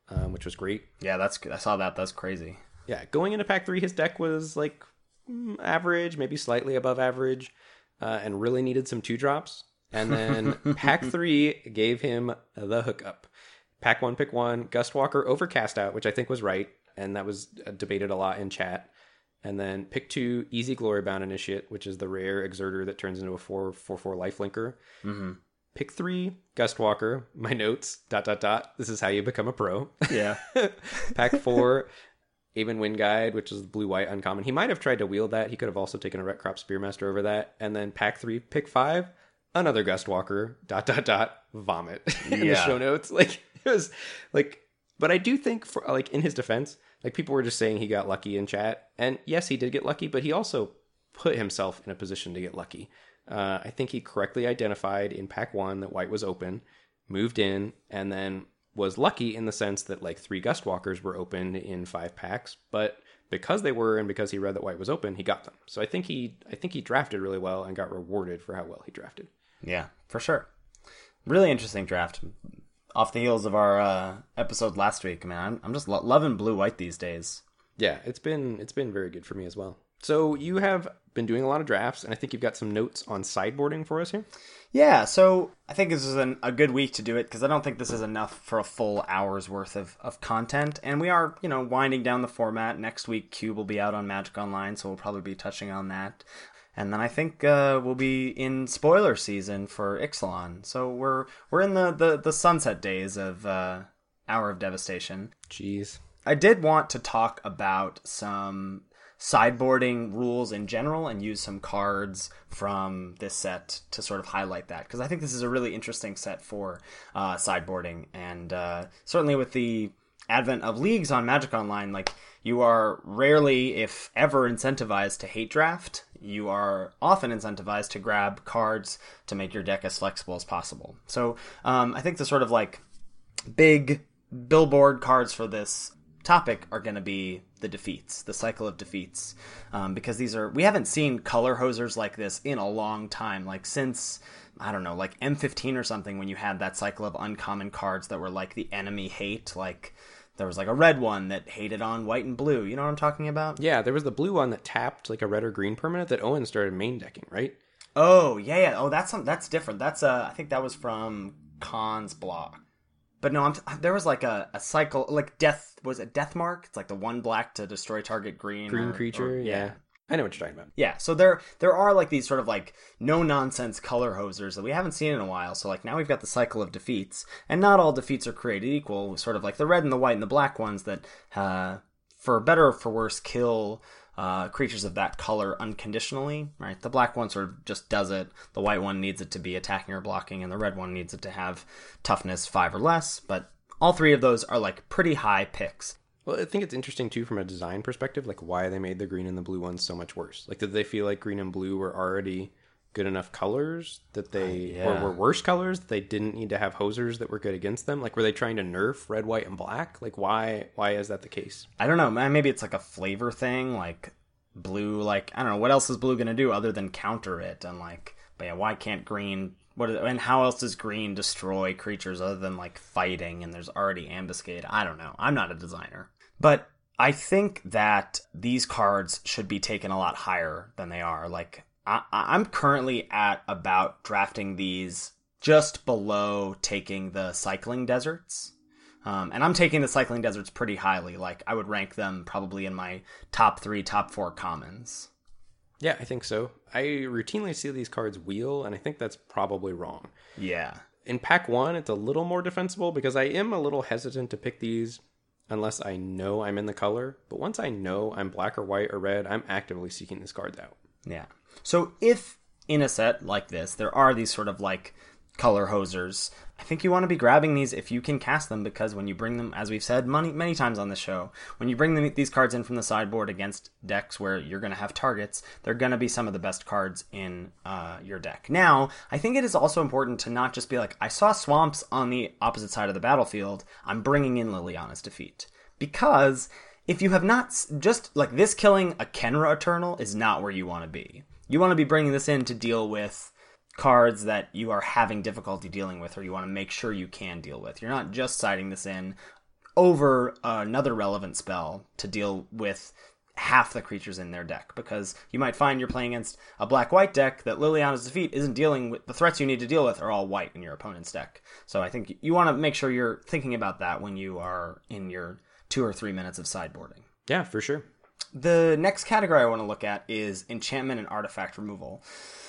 um, which was great. Yeah, that's I saw that. That's crazy. Yeah, going into pack three, his deck was like mm, average, maybe slightly above average, uh, and really needed some two drops. And then pack three gave him the hookup. Pack one, pick one, Gustwalker over Cast Out, which I think was right, and that was debated a lot in chat. And then pick two, Easy Glorybound Initiate, which is the rare Exerter that turns into a four four four lifelinker. Mm-hmm. Pick three, Gustwalker. My notes, dot, dot, dot. This is how you become a pro. Yeah. Pack four, Aven Wind Guide, which is blue-white uncommon. He might have tried to wield that. He could have also taken a Ret Crop Spearmaster over that. And then pack three, pick five, another Gustwalker, dot, dot, dot, vomit in Yeah. the show notes. Like, it was like, but I do think for like in his defense, like people were just saying he got lucky in chat. And yes, he did get lucky, but he also put himself in a position to get lucky. Uh, I think he correctly identified in pack one that white was open, moved in, and then was lucky in the sense that like three Gustwalkers were open in five packs, but because they were and because he read that white was open, he got them. So I think he I think he drafted really well and got rewarded for how well he drafted. Yeah, for sure. Really interesting draft. Off the heels of our uh, episode last week, I mean, I'm I'm just lo- loving blue white these days. Yeah, it's been it's been very good for me as well. So you have been doing a lot of drafts, and I think you've got some notes on sideboarding for us here. Yeah, so I think this is an, a good week to do it because I don't think this is enough for a full hour's worth of, of content. And we are, you know, winding down the format. Next week, Cube will be out on Magic Online, so we'll probably be touching on that. And then I think uh, we'll be in spoiler season for Ixalan. So we're we're in the, the, the sunset days of uh, Hour of Devastation. Jeez. I did want to talk about some sideboarding rules in general and use some cards from this set to sort of highlight that, because I think this is a really interesting set for uh, sideboarding, and uh, certainly with the advent of leagues on Magic Online, like, you are rarely, if ever, incentivized to hate draft. You are often incentivized to grab cards to make your deck as flexible as possible. So um, I think the sort of like big billboard cards for this topic are going to be the defeats, the cycle of defeats, um, because these are, we haven't seen color hosers like this in a long time, like since, I don't know, like M fifteen or something, when you had that cycle of uncommon cards that were like the enemy hate. Like there was like a red one that hated on white and blue, you know what I'm talking about? Yeah, there was the blue one that tapped like a red or green permanent that Owen started main decking, right? Oh yeah, yeah. Oh, that's some, that's different. That's uh, I think that was from Khan's block. But no, I'm, there was like a, a cycle, like Death, was it Deathmark? It's like the one black to destroy target green. Green or, creature, or, yeah. yeah. I know what you're talking about. Yeah, so there there are like these sort of like no-nonsense color hosers that we haven't seen in a while. So like now we've got the cycle of defeats, and not all defeats are created equal. Sort of like the red and the white and the black ones that, uh, for better or for worse, kill uh, creatures of that color unconditionally, right? The black one sort of just does it. The white one needs it to be attacking or blocking, and the red one needs it to have toughness five or less. But all three of those are like pretty high picks. Well, I think it's interesting, too, from a design perspective, like why they made the green and the blue ones so much worse. Like, did they feel like green and blue were already good enough colors that they, uh, yeah. or were worse colors that they didn't need to have hosers that were good against them? Like, were they trying to nerf red, white, and black? Like, why, why is that the case? I don't know. Maybe it's like a flavor thing, like blue, like, I don't know, what else is blue going to do other than counter it? And like, but yeah, why can't green, what, and how else does green destroy creatures other than like fighting, and there's already ambuscade? I don't know. I'm not a designer. But I think that these cards should be taken a lot higher than they are. Like, I, I'm currently at about drafting these just below taking the cycling deserts. Um, and I'm taking the cycling deserts pretty highly. Like, I would rank them probably in my top three, top four commons. Yeah, I think so. I routinely see these cards wheel, and I think that's probably wrong. Yeah. In pack one, it's a little more defensible because I am a little hesitant to pick these unless I know I'm in the color. But once I know I'm black or white or red, I'm actively seeking these cards out. Yeah. So if in a set like this, there are these sort of like color hosers, I think you want to be grabbing these if you can cast them, because when you bring them, as we've said many, many times on this show, when you bring them, these cards in from the sideboard against decks where you're going to have targets, they're going to be some of the best cards in uh, your deck. Now, I think it is also important to not just be like, I saw swamps on the opposite side of the battlefield, I'm bringing in Liliana's Defeat. Because if you have not, just like this killing a Kenra Eternal is not where you want to be. You want to be bringing this in to deal with cards that you are having difficulty dealing with, or you want to make sure you can deal with. You're not just siding this in over another relevant spell to deal with half the creatures in their deck, because you might find you're playing against a black-white deck that Liliana's Defeat isn't dealing with. The threats you need to deal with are all white in your opponent's deck. So I think you want to make sure you're thinking about that when you are in your two or three minutes of sideboarding. Yeah, for sure. The next category I want to look at is enchantment and artifact removal.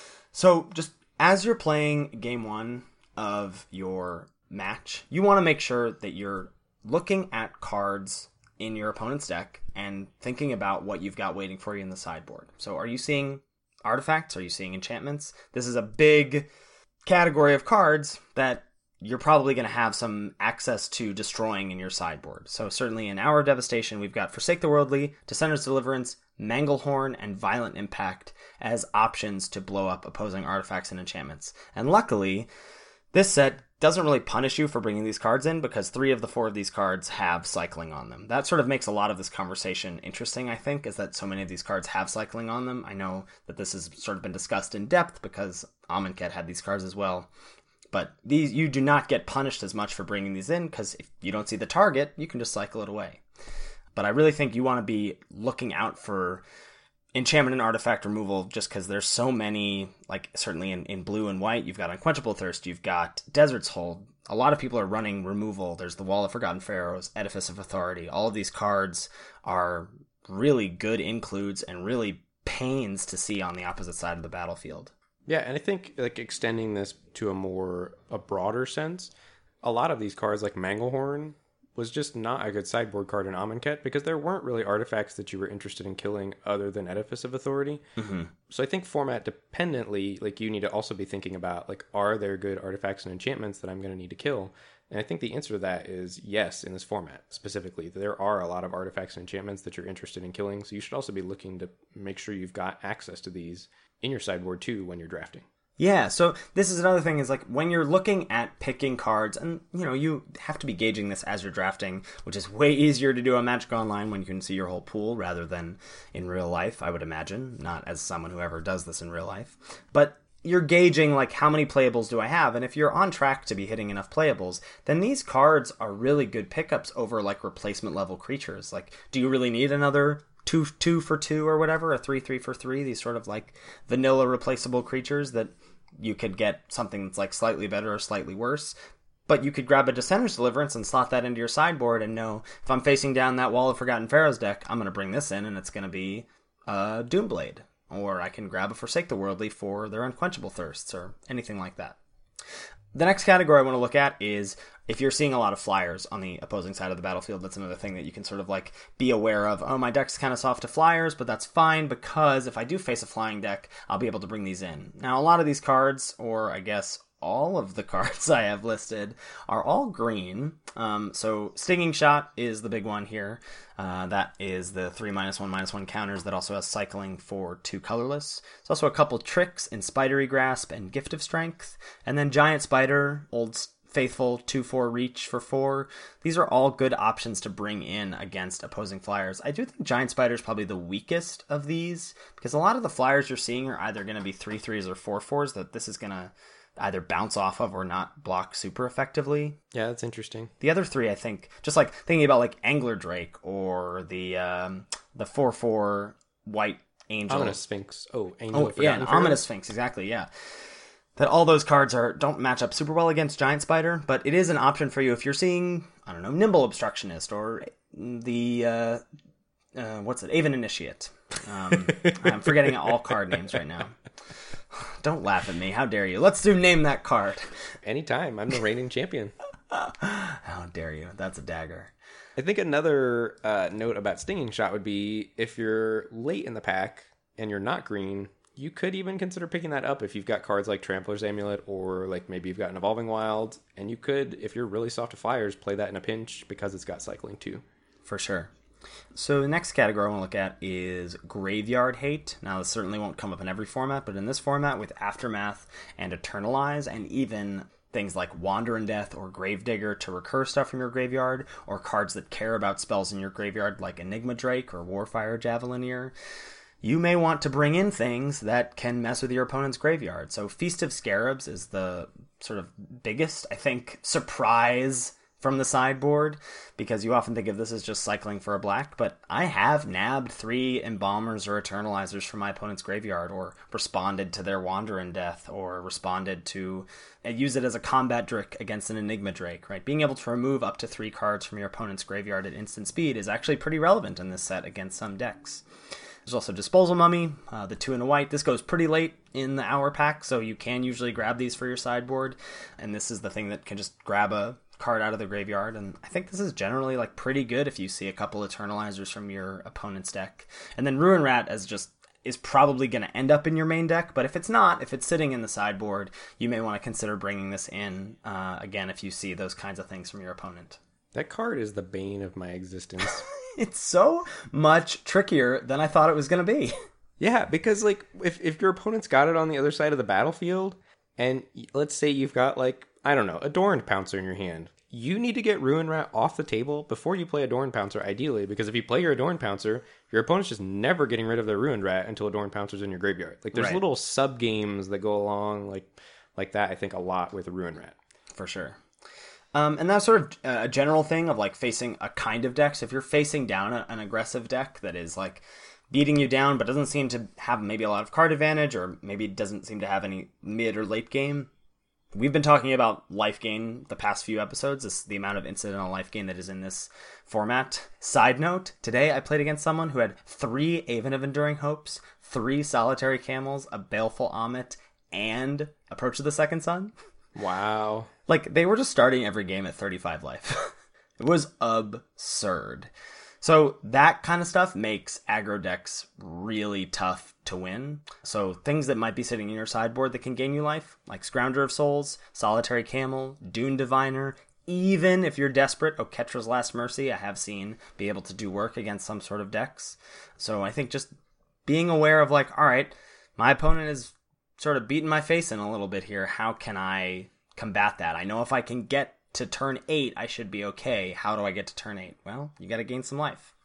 So just as you're playing game one of your match, you want to make sure that you're looking at cards in your opponent's deck and thinking about what you've got waiting for you in the sideboard. So are you seeing artifacts? Are you seeing enchantments? This is a big category of cards that you're probably going to have some access to destroying in your sideboard. So certainly in Hour of Devastation, we've got Forsake the Worldly, Descender's Deliverance, Manglehorn, and Violent Impact as options to blow up opposing artifacts and enchantments. And luckily, this set doesn't really punish you for bringing these cards in, because three of the four of these cards have cycling on them. That sort of makes a lot of this conversation interesting, I think, is that so many of these cards have cycling on them. I know that this has sort of been discussed in depth because Amonkhet had these cards as well. But these, you do not get punished as much for bringing these in, because if you don't see the target, you can just cycle it away. But I really think you want to be looking out for enchantment and artifact removal, just because there's so many, like certainly in, in blue and white, you've got Unquenchable Thirst, you've got Desert's Hold. A lot of people are running removal. There's the Wall of Forgotten Pharaohs, Edifice of Authority. All of these cards are really good includes and really pains to see on the opposite side of the battlefield. Yeah, and I think like extending this to a more a broader sense, a lot of these cards like Manglehorn was just not a good sideboard card in Amonkhet, because there weren't really artifacts that you were interested in killing other than Edifice of Authority. Mm-hmm. So I think format dependently, like you need to also be thinking about, like, are there good artifacts and enchantments that I'm going to need to kill? And I think the answer to that is yes, in this format specifically. There are a lot of artifacts and enchantments that you're interested in killing, so you should also be looking to make sure you've got access to these in your sideboard too when you're drafting. Yeah, so this is another thing, is like when you're looking at picking cards, and you know, you have to be gauging this as you're drafting, which is way easier to do on Magic Online when you can see your whole pool rather than in real life, I would imagine, not as someone who ever does this in real life. But you're gauging like how many playables do I have, and if you're on track to be hitting enough playables, then these cards are really good pickups over like replacement level creatures. Like, do you really need another two two for two or whatever, a three three for three, these sort of like vanilla replaceable creatures that you could get something that's like slightly better or slightly worse? But you could grab a Descender's Deliverance and slot that into your sideboard and know, if I'm facing down that Wall of Forgotten Pharaohs deck, I'm going to bring this in and it's going to be uh, Doomblade. Or I can grab a Forsake the Worldly for their Unquenchable Thirsts or anything like that. The next category I want to look at is if you're seeing a lot of flyers on the opposing side of the battlefield. That's another thing that you can sort of like be aware of. Oh, my deck's kind of soft to flyers, but that's fine, because if I do face a flying deck, I'll be able to bring these in. Now, a lot of these cards, or I guess all of the cards I have listed, are all green. Um, so Stinging Shot is the big one here. Uh, that is the three minus one minus one counters that also has cycling for two colorless. There's also a couple tricks in Spidery Grasp and Gift of Strength. And then Giant Spider, Old Faithful, two four reach for four. These are all good options to bring in against opposing flyers. I do think Giant Spider is probably the weakest of these, because a lot of the flyers you're seeing are either going to be three threes or four fours that this is going to either bounce off of or not block super effectively. Yeah, that's interesting. The other three, I think, just like thinking about like Angler Drake or the um, the four four white angel. Ominous Sphinx. Oh, Angel oh of yeah, Forgotten an Pharaoh. Ominous Sphinx, exactly, yeah. That all those cards are don't match up super well against Giant Spider, but it is an option for you if you're seeing, I don't know, Nimble Obstructionist or the, uh, uh, what's it, Aven Initiate. Um, I'm forgetting all card names right now. Don't laugh at me. How dare you? Let's do Name That Card. Anytime. I'm the reigning champion. How dare you? That's a dagger. I think another uh, note about Stinging Shot would be if you're late in the pack and you're not green, you could even consider picking that up if you've got cards like Trampler's Amulet, or like maybe you've got an Evolving Wild, and you could, if you're really soft to flyers, play that in a pinch because it's got cycling too. For sure. So the next category I want to look at is Graveyard Hate. Now, this certainly won't come up in every format, but in this format with Aftermath and Eternalize, and even things like Wander in Death or Gravedigger to recur stuff from your graveyard, or cards that care about spells in your graveyard like Enigma Drake or Warfire Javelineer, you may want to bring in things that can mess with your opponent's graveyard. So Feast of Scarabs is the sort of biggest, I think, surprise from the sideboard, because you often think of this as just cycling for a black, but I have nabbed three Embalmers or Eternalizers from my opponent's graveyard, or responded to their Wander in Death, or responded to uh, use it as a combat trick against an Enigma Drake, right? Being able to remove up to three cards from your opponent's graveyard at instant speed is actually pretty relevant in this set against some decks. There's also Disposal Mummy, uh, the two and a white. This goes pretty late in the hour pack, so you can usually grab these for your sideboard, and this is the thing that can just grab a card out of the graveyard, and I think this is generally like pretty good if you see a couple Eternalizers from your opponent's deck. And then Ruin Rat as just is probably going to end up in your main deck, but if it's not, if it's sitting in the sideboard, you may want to consider bringing this in, uh, again, if you see those kinds of things from your opponent. That card is the bane of my existence. It's so much trickier than I thought it was going to be. Yeah, because like if, if your opponent's got it on the other side of the battlefield, and let's say you've got like, I don't know, Adorned Pouncer in your hand, you need to get Ruin Rat off the table before you play Adorned Pouncer, ideally, because if you play your Adorned Pouncer, your opponent's just never getting rid of their Ruined Rat until Adorned Pouncer's in your graveyard. Like, there's Right. little sub-games that go along like like that, I think, a lot with Ruin Rat. For sure. Um, and that's sort of a general thing of, like, facing a kind of deck. So if you're facing down a, an aggressive deck that is, like, beating you down but doesn't seem to have maybe a lot of card advantage, or maybe doesn't seem to have any mid or late game, we've been talking about life gain the past few episodes. This is the amount of incidental life gain that is in this format. Side note, today I played against someone who had three Aven of Enduring Hopes, three Solitary Camels, a Baleful Amit, and Approach of the Second Sun. Wow. Like, they were just starting every game at thirty-five life. It was absurd. So that kind of stuff makes aggro decks really tough to win. So things that might be sitting in your sideboard that can gain you life, like Scrounger of Souls, Solitary Camel, Dune Diviner, even if you're desperate, Oketra's Last Mercy, I have seen be able to do work against some sort of decks. So I think just being aware of, like, all right, my opponent is sort of beating my face in a little bit here. How can I combat that? I know if I can get to turn eight, I should be okay. How do I get to turn eight? Well, you got to gain some life.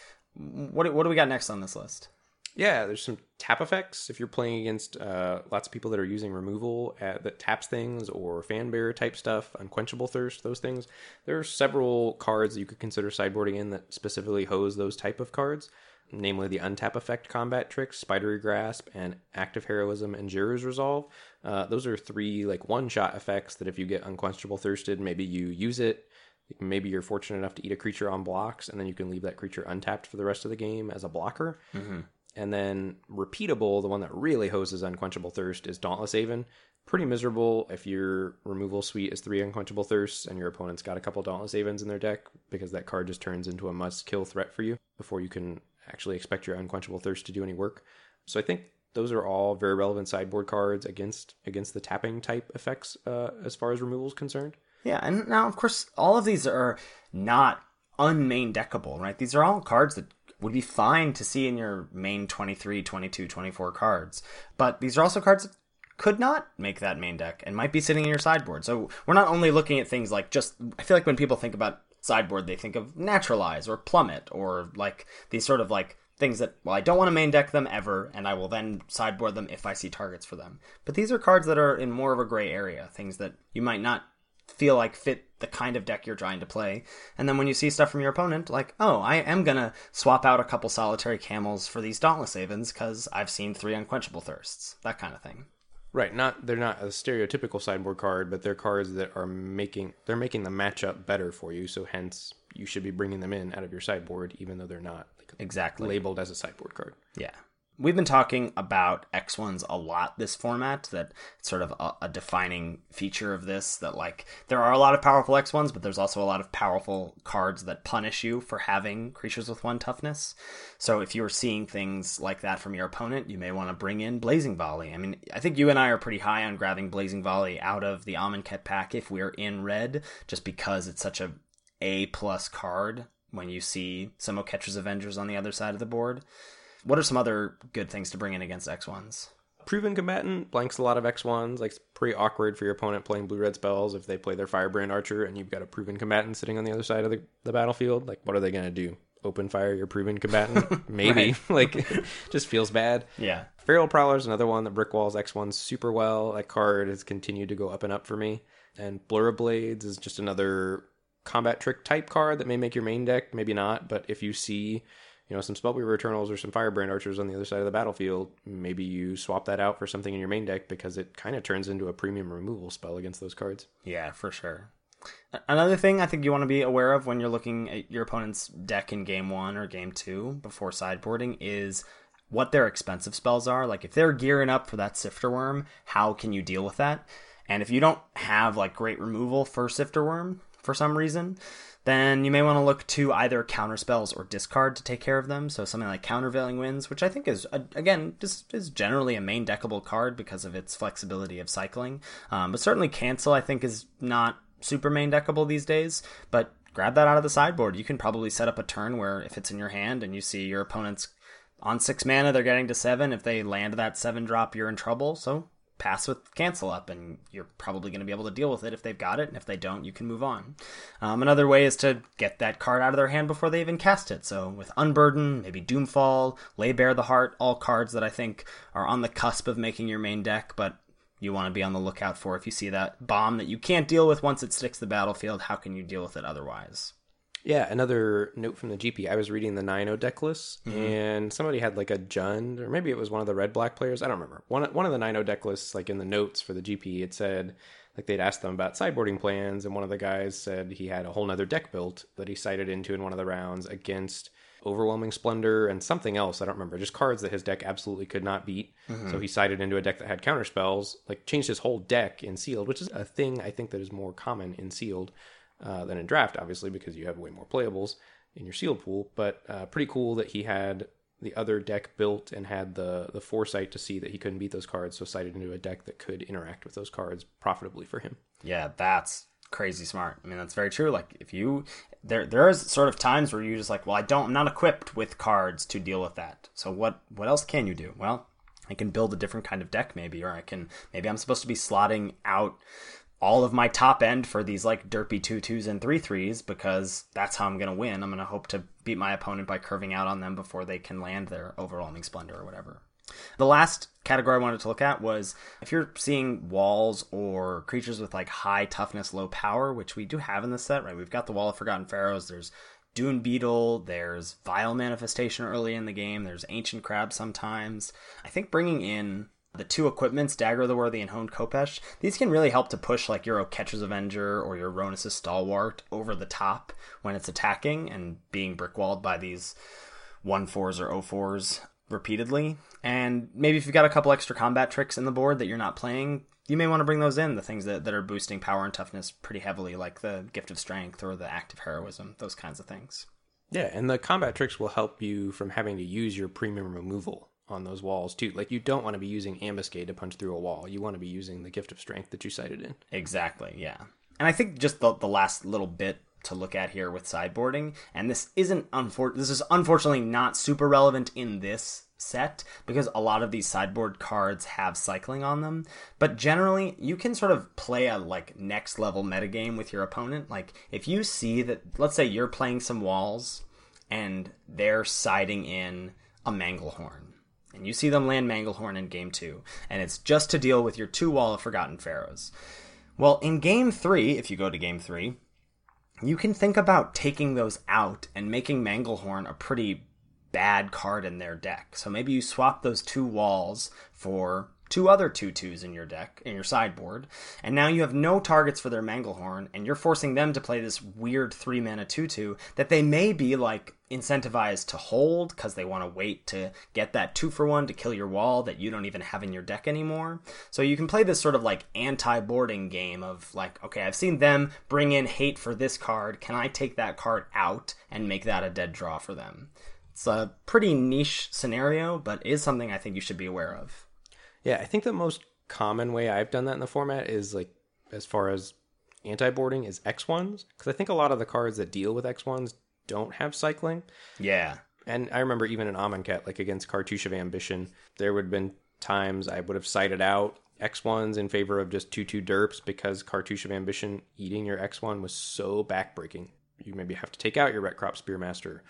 What what do we got next on this list? Yeah, there's some tap effects. If you're playing against uh, lots of people that are using removal at, that taps things, or fan bearer type stuff, Unquenchable Thirst, those things, there are several cards that you could consider sideboarding in that specifically hose those type of cards, namely the untap effect combat tricks, Spidery Grasp, and Active Heroism and Jiru's Resolve. Uh, those are three like one-shot effects that if you get Unquenchable Thirsted, maybe you use it. Maybe you're fortunate enough to eat a creature on blocks, and then you can leave that creature untapped for the rest of the game as a blocker. Mm-hmm. And then Repeatable, the one that really hoses Unquenchable Thirst, is Dauntless Haven. Pretty miserable if your removal suite is three Unquenchable Thirsts and your opponent's got a couple Dauntless Havens in their deck, because that card just turns into a must-kill threat for you before you can actually expect your Unquenchable Thirst to do any work. So I think those are all very relevant sideboard cards against against the tapping type effects uh, as far as removal is concerned. Yeah, and now, of course, all of these are not unmain deckable, right? These are all cards that would be fine to see in your main twenty-three, twenty-two, twenty-four cards. But these are also cards that could not make that main deck and might be sitting in your sideboard. So we're not only looking at things like just... I feel like when people think about sideboard, they think of Naturalize or Plummet, or like these sort of like things that, well, I don't want to main deck them ever, and I will then sideboard them if I see targets for them. But these are cards that are in more of a gray area, things that you might not feel like fit the kind of deck you're trying to play. And then when you see stuff from your opponent, like, oh, I am going to swap out a couple Solitary Camels for these Dauntless Havens because I've seen three Unquenchable Thirsts. That kind of thing. Right, not they're not a stereotypical sideboard card, but they're cards that are making they're making the matchup better for you, so hence you should be bringing them in out of your sideboard, even though they're not like, exactly labeled as a sideboard card. Yeah. We've been talking about X ones a lot this format, that it's sort of a, a defining feature of this, that like there are a lot of powerful X ones, but there's also a lot of powerful cards that punish you for having creatures with one toughness. So if you're seeing things like that from your opponent, you may want to bring in Blazing Volley. I mean, I think you and I are pretty high on grabbing Blazing Volley out of the Amonkhet pack if we're in red, just because it's such a A-plus card when you see some Oketra's Avengers on the other side of the board. What are some other good things to bring in against X ones? Proven Combatant blanks a lot of X ones. Like, it's pretty awkward for your opponent playing blue-red spells if they play their Firebrand Archer and you've got a Proven Combatant sitting on the other side of the, the battlefield. Like, what are they going to do? Open fire your Proven Combatant? Maybe. Like, it just feels bad. Yeah. Feral Prowler is another one that brickwalls X ones super well. That card has continued to go up and up for me. And Blur of Blades is just another combat trick type card that may make your main deck, maybe not. But if you see, you know, some Spellweaver Eternals or some Firebrand Archers on the other side of the battlefield, maybe you swap that out for something in your main deck because it kind of turns into a premium removal spell against those cards. Yeah, for sure. Another thing I think you want to be aware of when you're looking at your opponent's deck in game one or game two before sideboarding is what their expensive spells are. Like if they're gearing up for that Sifter Worm, how can you deal with that? And if you don't have like great removal for Sifter Worm for some reason, then you may want to look to either counter spells or discard to take care of them. So something like Countervailing Winds, which I think is, again, just is generally a main deckable card because of its flexibility of cycling. Um, but certainly Cancel, I think, is not super main deckable these days, but grab that out of the sideboard. You can probably set up a turn where if it's in your hand and you see your opponent's on six mana, they're getting to seven. If they land that seven drop, you're in trouble. So pass with Cancel up, and you're probably going to be able to deal with it if they've got it, and if they don't, you can move on. Um, another way is to get that card out of their hand before they even cast it. So with Unburden, maybe Doomfall, Lay Bare the Heart, all cards that I think are on the cusp of making your main deck, but you want to be on the lookout for. If you see that bomb that you can't deal with once it sticks to the battlefield, how can you deal with it otherwise? Yeah, another note from the G P. I was reading the nine oh deck list, mm-hmm. and somebody had like a Jund, or maybe it was one of the red-black players. I don't remember. One one of the nine oh deck lists, like in the notes for the G P, it said, like they'd asked them about sideboarding plans, and one of the guys said he had a whole nother deck built that he cited into in one of the rounds against Overwhelming Splendor and something else, I don't remember. Just cards that his deck absolutely could not beat. Mm-hmm. So he cited into a deck that had counterspells, like changed his whole deck in Sealed, which is a thing I think that is more common in Sealed. Uh, than in Draft, obviously, because you have way more playables in your sealed pool. But uh, pretty cool that he had the other deck built and had the the foresight to see that he couldn't beat those cards, so cited into a deck that could interact with those cards profitably for him. Yeah, that's crazy smart. I mean, that's very true. Like, if you there there is sort of times where you just like, well, I don't, I'm not equipped with cards to deal with that. So what what else can you do? Well, I can build a different kind of deck, maybe, or I can maybe I'm supposed to be slotting out all of my top end for these like derpy two twos and three threes because that's how I'm going to win. I'm going to hope to beat my opponent by curving out on them before they can land their Overwhelming Splendor or whatever. The last category I wanted to look at was if you're seeing walls or creatures with like high toughness, low power, which we do have in this set, right? We've got the Wall of Forgotten Pharaohs, there's Dune Beetle, there's Vile Manifestation early in the game, there's Ancient Crab sometimes. I think bringing in the two equipments, Dagger of the Worthy and Honed Khopesh, these can really help to push like your Catcher's Avenger or your Ronus' Stalwart over the top when it's attacking and being brickwalled by these one fours or oh fours repeatedly. And maybe if you've got a couple extra combat tricks in the board that you're not playing, you may want to bring those in, the things that, that are boosting power and toughness pretty heavily, like the Gift of Strength or the Act of Heroism, those kinds of things. Yeah, and the combat tricks will help you from having to use your premium removal on those walls too. Like, you don't want to be using Ambuscade to punch through a wall. You want to be using the Gift of Strength that you cited in. Exactly, yeah. And I think just the the last little bit to look at here with sideboarding, and this isn't unfor- this is unfortunately not super relevant in this set because a lot of these sideboard cards have cycling on them, but generally you can sort of play a like next level metagame with your opponent. Like, if you see that, let's say you're playing some walls and they're siding in a Manglehorn, and you see them land Manglehorn in game two, and it's just to deal with your two Wall of Forgotten Pharaohs. Well, in game three, if you go to game three, you can think about taking those out and making Manglehorn a pretty bad card in their deck. So maybe you swap those two walls for two other two twos in your deck, in your sideboard, and now you have no targets for their Manglehorn, and you're forcing them to play this weird three mana two two that they may be like incentivized to hold because they want to wait to get that two for one to kill your wall that you don't even have in your deck anymore. So you can play this sort of like anti-boarding game of like, okay, I've seen them bring in hate for this card, can I take that card out and make that a dead draw for them? It's a pretty niche scenario, but is something I think you should be aware of. Yeah, I think the most common way I've done that in the format is like, as far as anti-boarding, is X ones. Because I think a lot of the cards that deal with X ones don't have cycling. Yeah. And I remember even in Amonkhet, like against Cartouche of Ambition, there would have been times I would have cited out X ones in favor of just two two derps because Cartouche of Ambition eating your X one was so backbreaking. You maybe have to take out your Retcrop Spearmaster,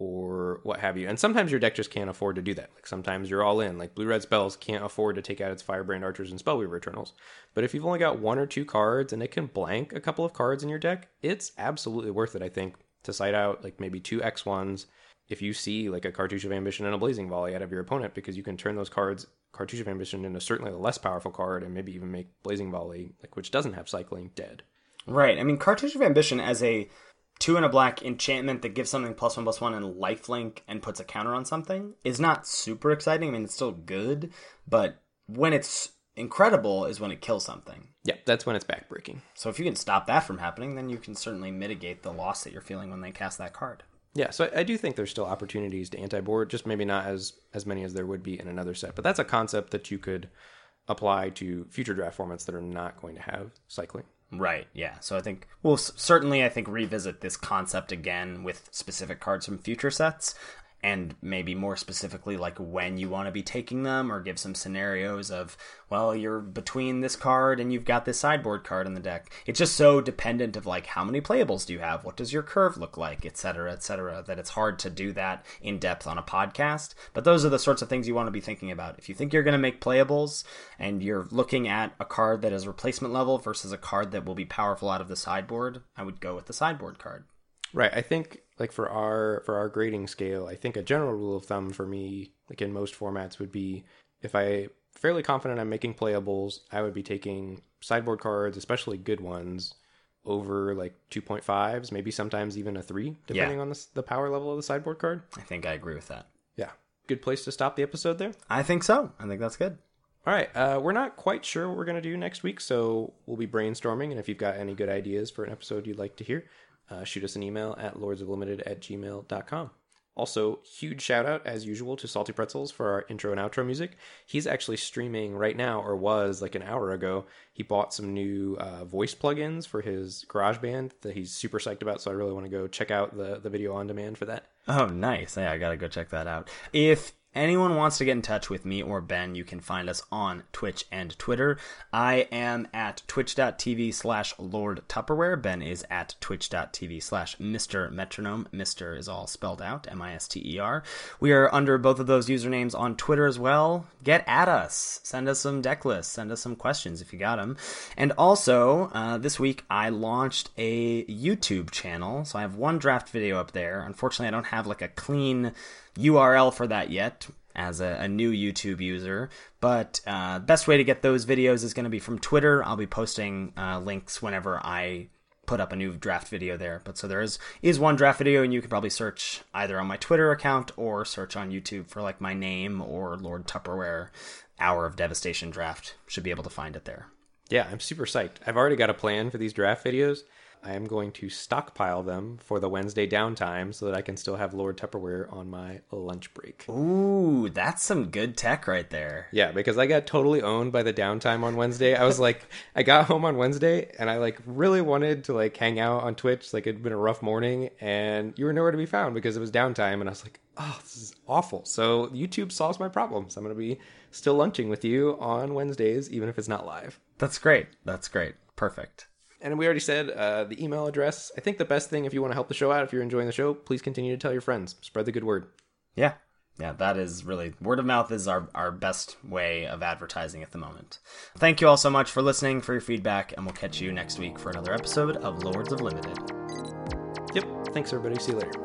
or what have you. And sometimes your deck just can't afford to do that. Like sometimes you're all in. Like Blue-Red Spells can't afford to take out its Firebrand Archers and Spellweaver Eternals. But if you've only got one or two cards and it can blank a couple of cards in your deck, it's absolutely worth it, I think, to side out like maybe two X ones if you see like a Cartouche of Ambition and a Blazing Volley out of your opponent, because you can turn those cards, Cartouche of Ambition, into certainly a less powerful card and maybe even make Blazing Volley, like which doesn't have cycling, dead. Right. I mean, Cartouche of Ambition as a two and a black enchantment that gives something plus one plus one and lifelink and puts a counter on something is not super exciting. I mean, it's still good, but when it's incredible is when it kills something. Yeah, that's when it's backbreaking. So if you can stop that from happening, then you can certainly mitigate the loss that you're feeling when they cast that card. Yeah, so I, I do think there's still opportunities to anti-board, just maybe not as, as many as there would be in another set. But that's a concept that you could apply to future draft formats that are not going to have cycling. Right, yeah. So I think we'll certainly, I think, revisit this concept again with specific cards from future sets, and maybe more specifically like when you want to be taking them, or give some scenarios of, well, you're between this card and you've got this sideboard card in the deck. It's just so dependent of like how many playables do you have, what does your curve look like, et cetera, et cetera, that it's hard to do that in depth on a podcast. But those are the sorts of things you want to be thinking about. If you think you're going to make playables and you're looking at a card that is replacement level versus a card that will be powerful out of the sideboard, I would go with the sideboard card. Right. I think like for our for our grading scale, I think a general rule of thumb for me, like in most formats, would be if I fairly confident I'm making playables, I would be taking sideboard cards, especially good ones, over like two point fives, maybe sometimes even a three, depending Yeah. on the, the power level of the sideboard card. I think I agree with that. Yeah. Good place to stop the episode there. I think so. I think that's good. All right. Uh, we're not quite sure what we're going to do next week, so we'll be brainstorming. And if you've got any good ideas for an episode you'd like to hear, uh, shoot us an email at lordsoflimited at gmail dot com. Also, huge shout out, as usual, to Salty Pretzels for our intro and outro music. He's actually streaming right now, or was like an hour ago. He bought some new uh, voice plugins for his GarageBand that he's super psyched about, so I really want to go check out the, the video on demand for that. Oh, nice. Yeah, I gotta go check that out. If anyone wants to get in touch with me or Ben, you can find us on Twitch and Twitter. I am at twitch.tv slash Lord Tupperware. Ben is at twitch.tv slash Mister Metronome. Mister is all spelled out, M I S T E R. We are under both of those usernames on Twitter as well. Get at us. Send us some deck lists. Send us some questions if you got them. And also, uh, this week I launched a YouTube channel. So I have one draft video up there. Unfortunately, I don't have like a clean U R L for that yet as a, a new YouTube user, but uh, best way to get those videos is going to be from Twitter. I'll be posting uh, links whenever I put up a new draft video there. But so there is is one draft video, and you can probably search either on my Twitter account or search on YouTube for like my name or Lord Tupperware Hour of Devastation draft. Should be able to find it there. Yeah, I'm super psyched. I've already got a plan for these draft videos. I am going to stockpile them for the Wednesday downtime so that I can still have Lord Tupperware on my lunch break. Ooh, that's some good tech right there. Yeah, because I got totally owned by the downtime on Wednesday. I was like, I got home on Wednesday and I like really wanted to like hang out on Twitch. Like it'd been a rough morning and you were nowhere to be found because it was downtime. And I was like, oh, this is awful. So YouTube solves my problems. I'm going to be still lunching with you on Wednesdays, even if it's not live. That's great. That's great. Perfect. And we already said uh, the email address. I think the best thing, if you want to help the show out, if you're enjoying the show, please continue to tell your friends. Spread the good word. Yeah. Yeah, that is really, word of mouth is our, our best way of advertising at the moment. Thank you all so much for listening, for your feedback, and we'll catch you next week for another episode of Lords of Limited. Yep. Thanks, everybody. See you later.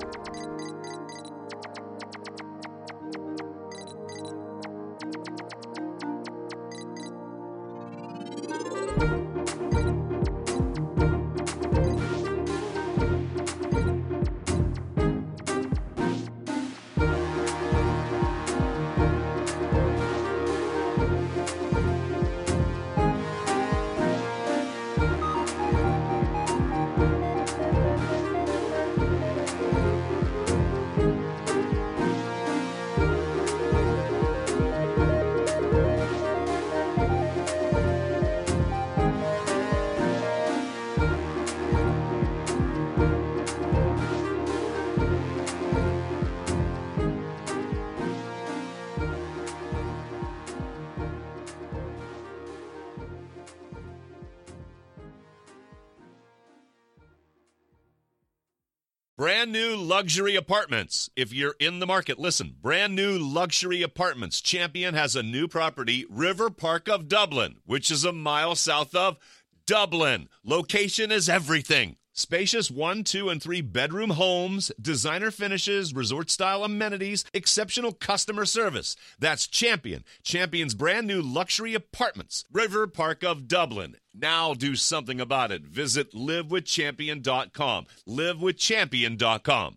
Brand new luxury apartments. If you're in the market, listen. Brand new luxury apartments. Champion has a new property, River Park of Dublin, which is a mile south of Dublin. Location is everything. Spacious one, two, and three bedroom homes, designer finishes, resort-style amenities, exceptional customer service. That's Champion. Champion's brand new luxury apartments, River Park of Dublin. Now do something about it. Visit live with champion dot com. live with champion dot com.